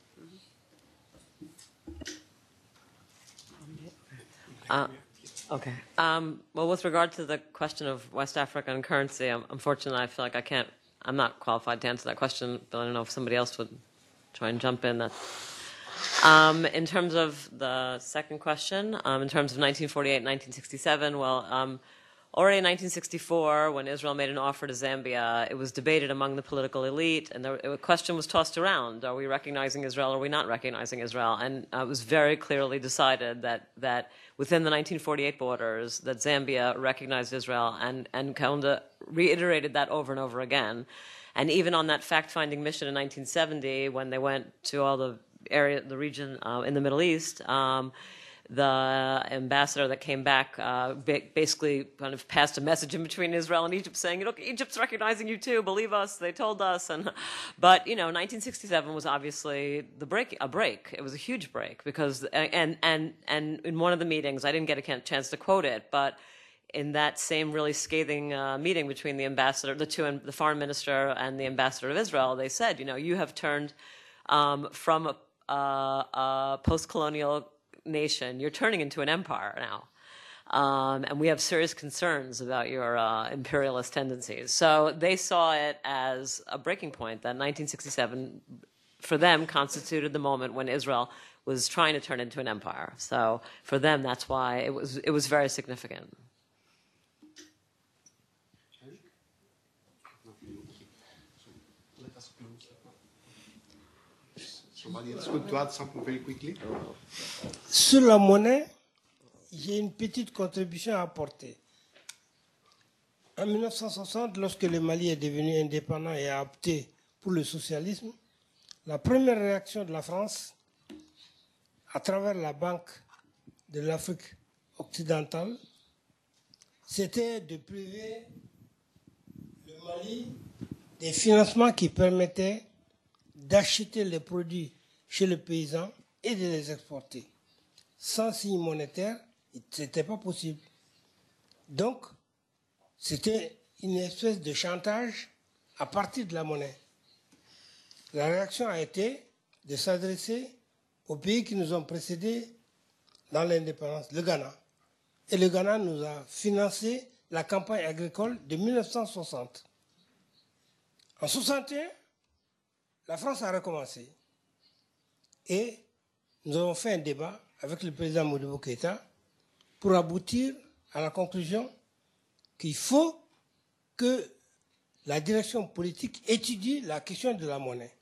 Uh, okay. Um, well, with regard to the question of West African currency, I'm, unfortunately, I feel like I can't, I'm not qualified to answer that question, but I don't know if somebody else would try and jump in. That. Um, in terms of the second question, um, in terms of nineteen forty-eight, nineteen sixty-seven, well, um, already in nineteen sixty-four, when Israel made an offer to Zambia, it was debated among the political elite, and the question was tossed around: are we recognizing Israel, or are we not recognizing Israel? And uh, it was very clearly decided that that within the nineteen forty-eight borders, that Zambia recognized Israel, and and Kaunda reiterated that over and over again. And even on that fact-finding mission in nineteen seventy, when they went to all the area, the region uh, in the Middle East, um, the ambassador that came back uh, basically kind of passed a message in between Israel and Egypt saying, look, Egypt's recognizing you too, believe us, they told us. And, but, you know, nineteen sixty-seven was obviously the break, a break. It was a huge break because, and, and, and in one of the meetings, I didn't get a chance to quote it, but in that same really scathing uh, meeting between the ambassador, the two, the foreign minister and the ambassador of Israel, they said, you know, you have turned um, from a, uh, a post-colonial nation, you're turning into an empire now. Um, and we have serious concerns about your uh, imperialist tendencies. So they saw it as a breaking point, that nineteen sixty-seven, for them, constituted the moment when Israel was trying to turn into an empire. So for them, that's why it was, it was very significant. Somebody else want to add something very quickly? Sur la monnaie, j'ai une petite contribution à apporter. En mille neuf cent soixante, lorsque le Mali est devenu indépendant et a opté pour le socialisme, la première réaction de la France, à travers la Banque de l'Afrique occidentale, c'était de priver le Mali des financements qui permettaient d'acheter les produits chez le paysan et de les exporter. Sans signe monétaire, ce n'était pas possible. Donc, c'était une espèce de chantage à partir de la monnaie. La réaction a été de s'adresser aux pays qui nous ont précédés dans l'indépendance, le Ghana. Et le Ghana nous a financé la campagne agricole de mille neuf cent soixante. En soixante et un, la France a recommencé. Et nous avons fait un débat avec le président Modibo Keïta pour aboutir à la conclusion qu'il faut que la direction politique étudie la question de la monnaie.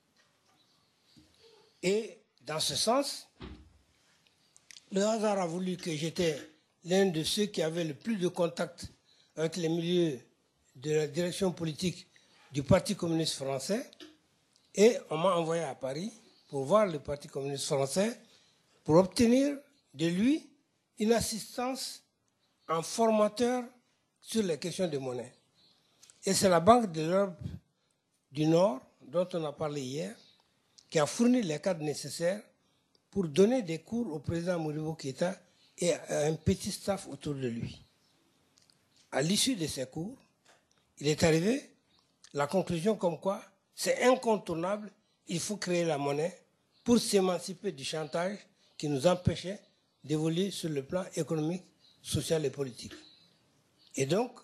Et dans ce sens, le hasard a voulu que j'étais l'un de ceux qui avaient le plus de contact avec les milieux de la direction politique du Parti communiste français. Et on m'a envoyé à Paris pour voir le Parti communiste français, pour obtenir de lui une assistance en formateur sur les questions de monnaie. Et c'est la Banque de l'Europe du Nord, dont on a parlé hier, qui a fourni les cadres nécessaires pour donner des cours au président Modibo Keïta et à un petit staff autour de lui. À l'issue de ces cours, il est arrivé la conclusion comme quoi c'est incontournable, il faut créer la monnaie pour s'émanciper du chantage qui nous empêchait d'évoluer sur le plan économique, social et politique. Et donc,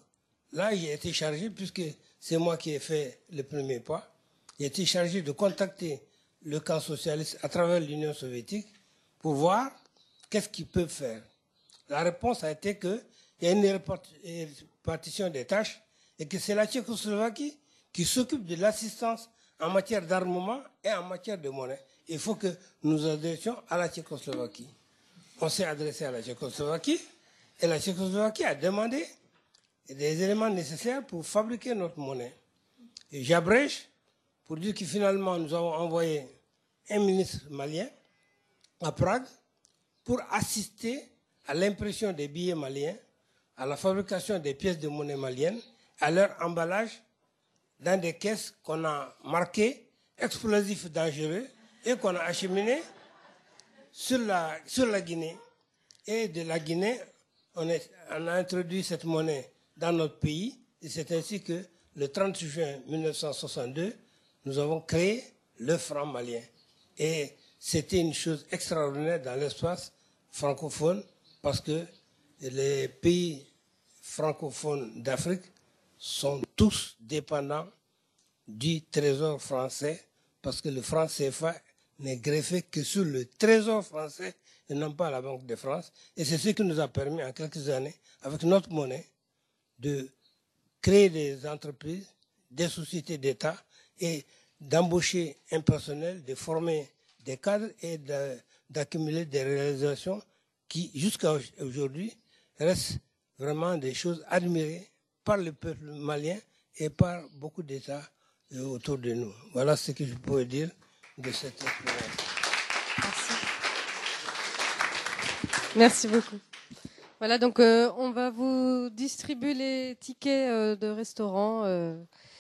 là, j'ai été chargé, puisque c'est moi qui ai fait le premier pas, j'ai été chargé de contacter le camp socialiste à travers l'Union soviétique pour voir qu'est-ce qu'ils peuvent faire. La réponse a été qu'il y a une répartition des tâches et que c'est la Tchécoslovaquie qui s'occupe de l'assistance en matière d'armement et en matière de monnaie. Il faut que nous nous adressions à la Tchécoslovaquie. On s'est adressé à la Tchécoslovaquie et la Tchécoslovaquie a demandé des éléments nécessaires pour fabriquer notre monnaie. Et j'abrège pour dire que finalement nous avons envoyé un ministre malien à Prague pour assister à l'impression des billets maliens, à la fabrication des pièces de monnaie maliennes, à leur emballage dans des caisses qu'on a marquées explosifs dangereux et qu'on a acheminées sur la, sur la Guinée. Et de la Guinée, on, est, on a introduit cette monnaie dans notre pays et c'est ainsi que le trente juin mille neuf cent soixante-deux, nous avons créé le franc malien. Et c'était une chose extraordinaire dans l'espace francophone parce que les pays francophones d'Afrique sont tous dépendants du trésor français parce que le franc C F A n'est greffé que sur le trésor français et non pas à la Banque de France. Et c'est ce qui nous a permis en quelques années, avec notre monnaie, de créer des entreprises, des sociétés d'État et d'embaucher un personnel, de former des cadres et de, d'accumuler des réalisations qui, jusqu'à aujourd'hui, restent vraiment des choses admirées par le peuple malien et par beaucoup d'États autour de nous. Voilà ce que je pourrais dire de cette expérience. Merci. Merci beaucoup. Voilà, donc euh, on va vous distribuer les tickets euh, de restaurant. Euh,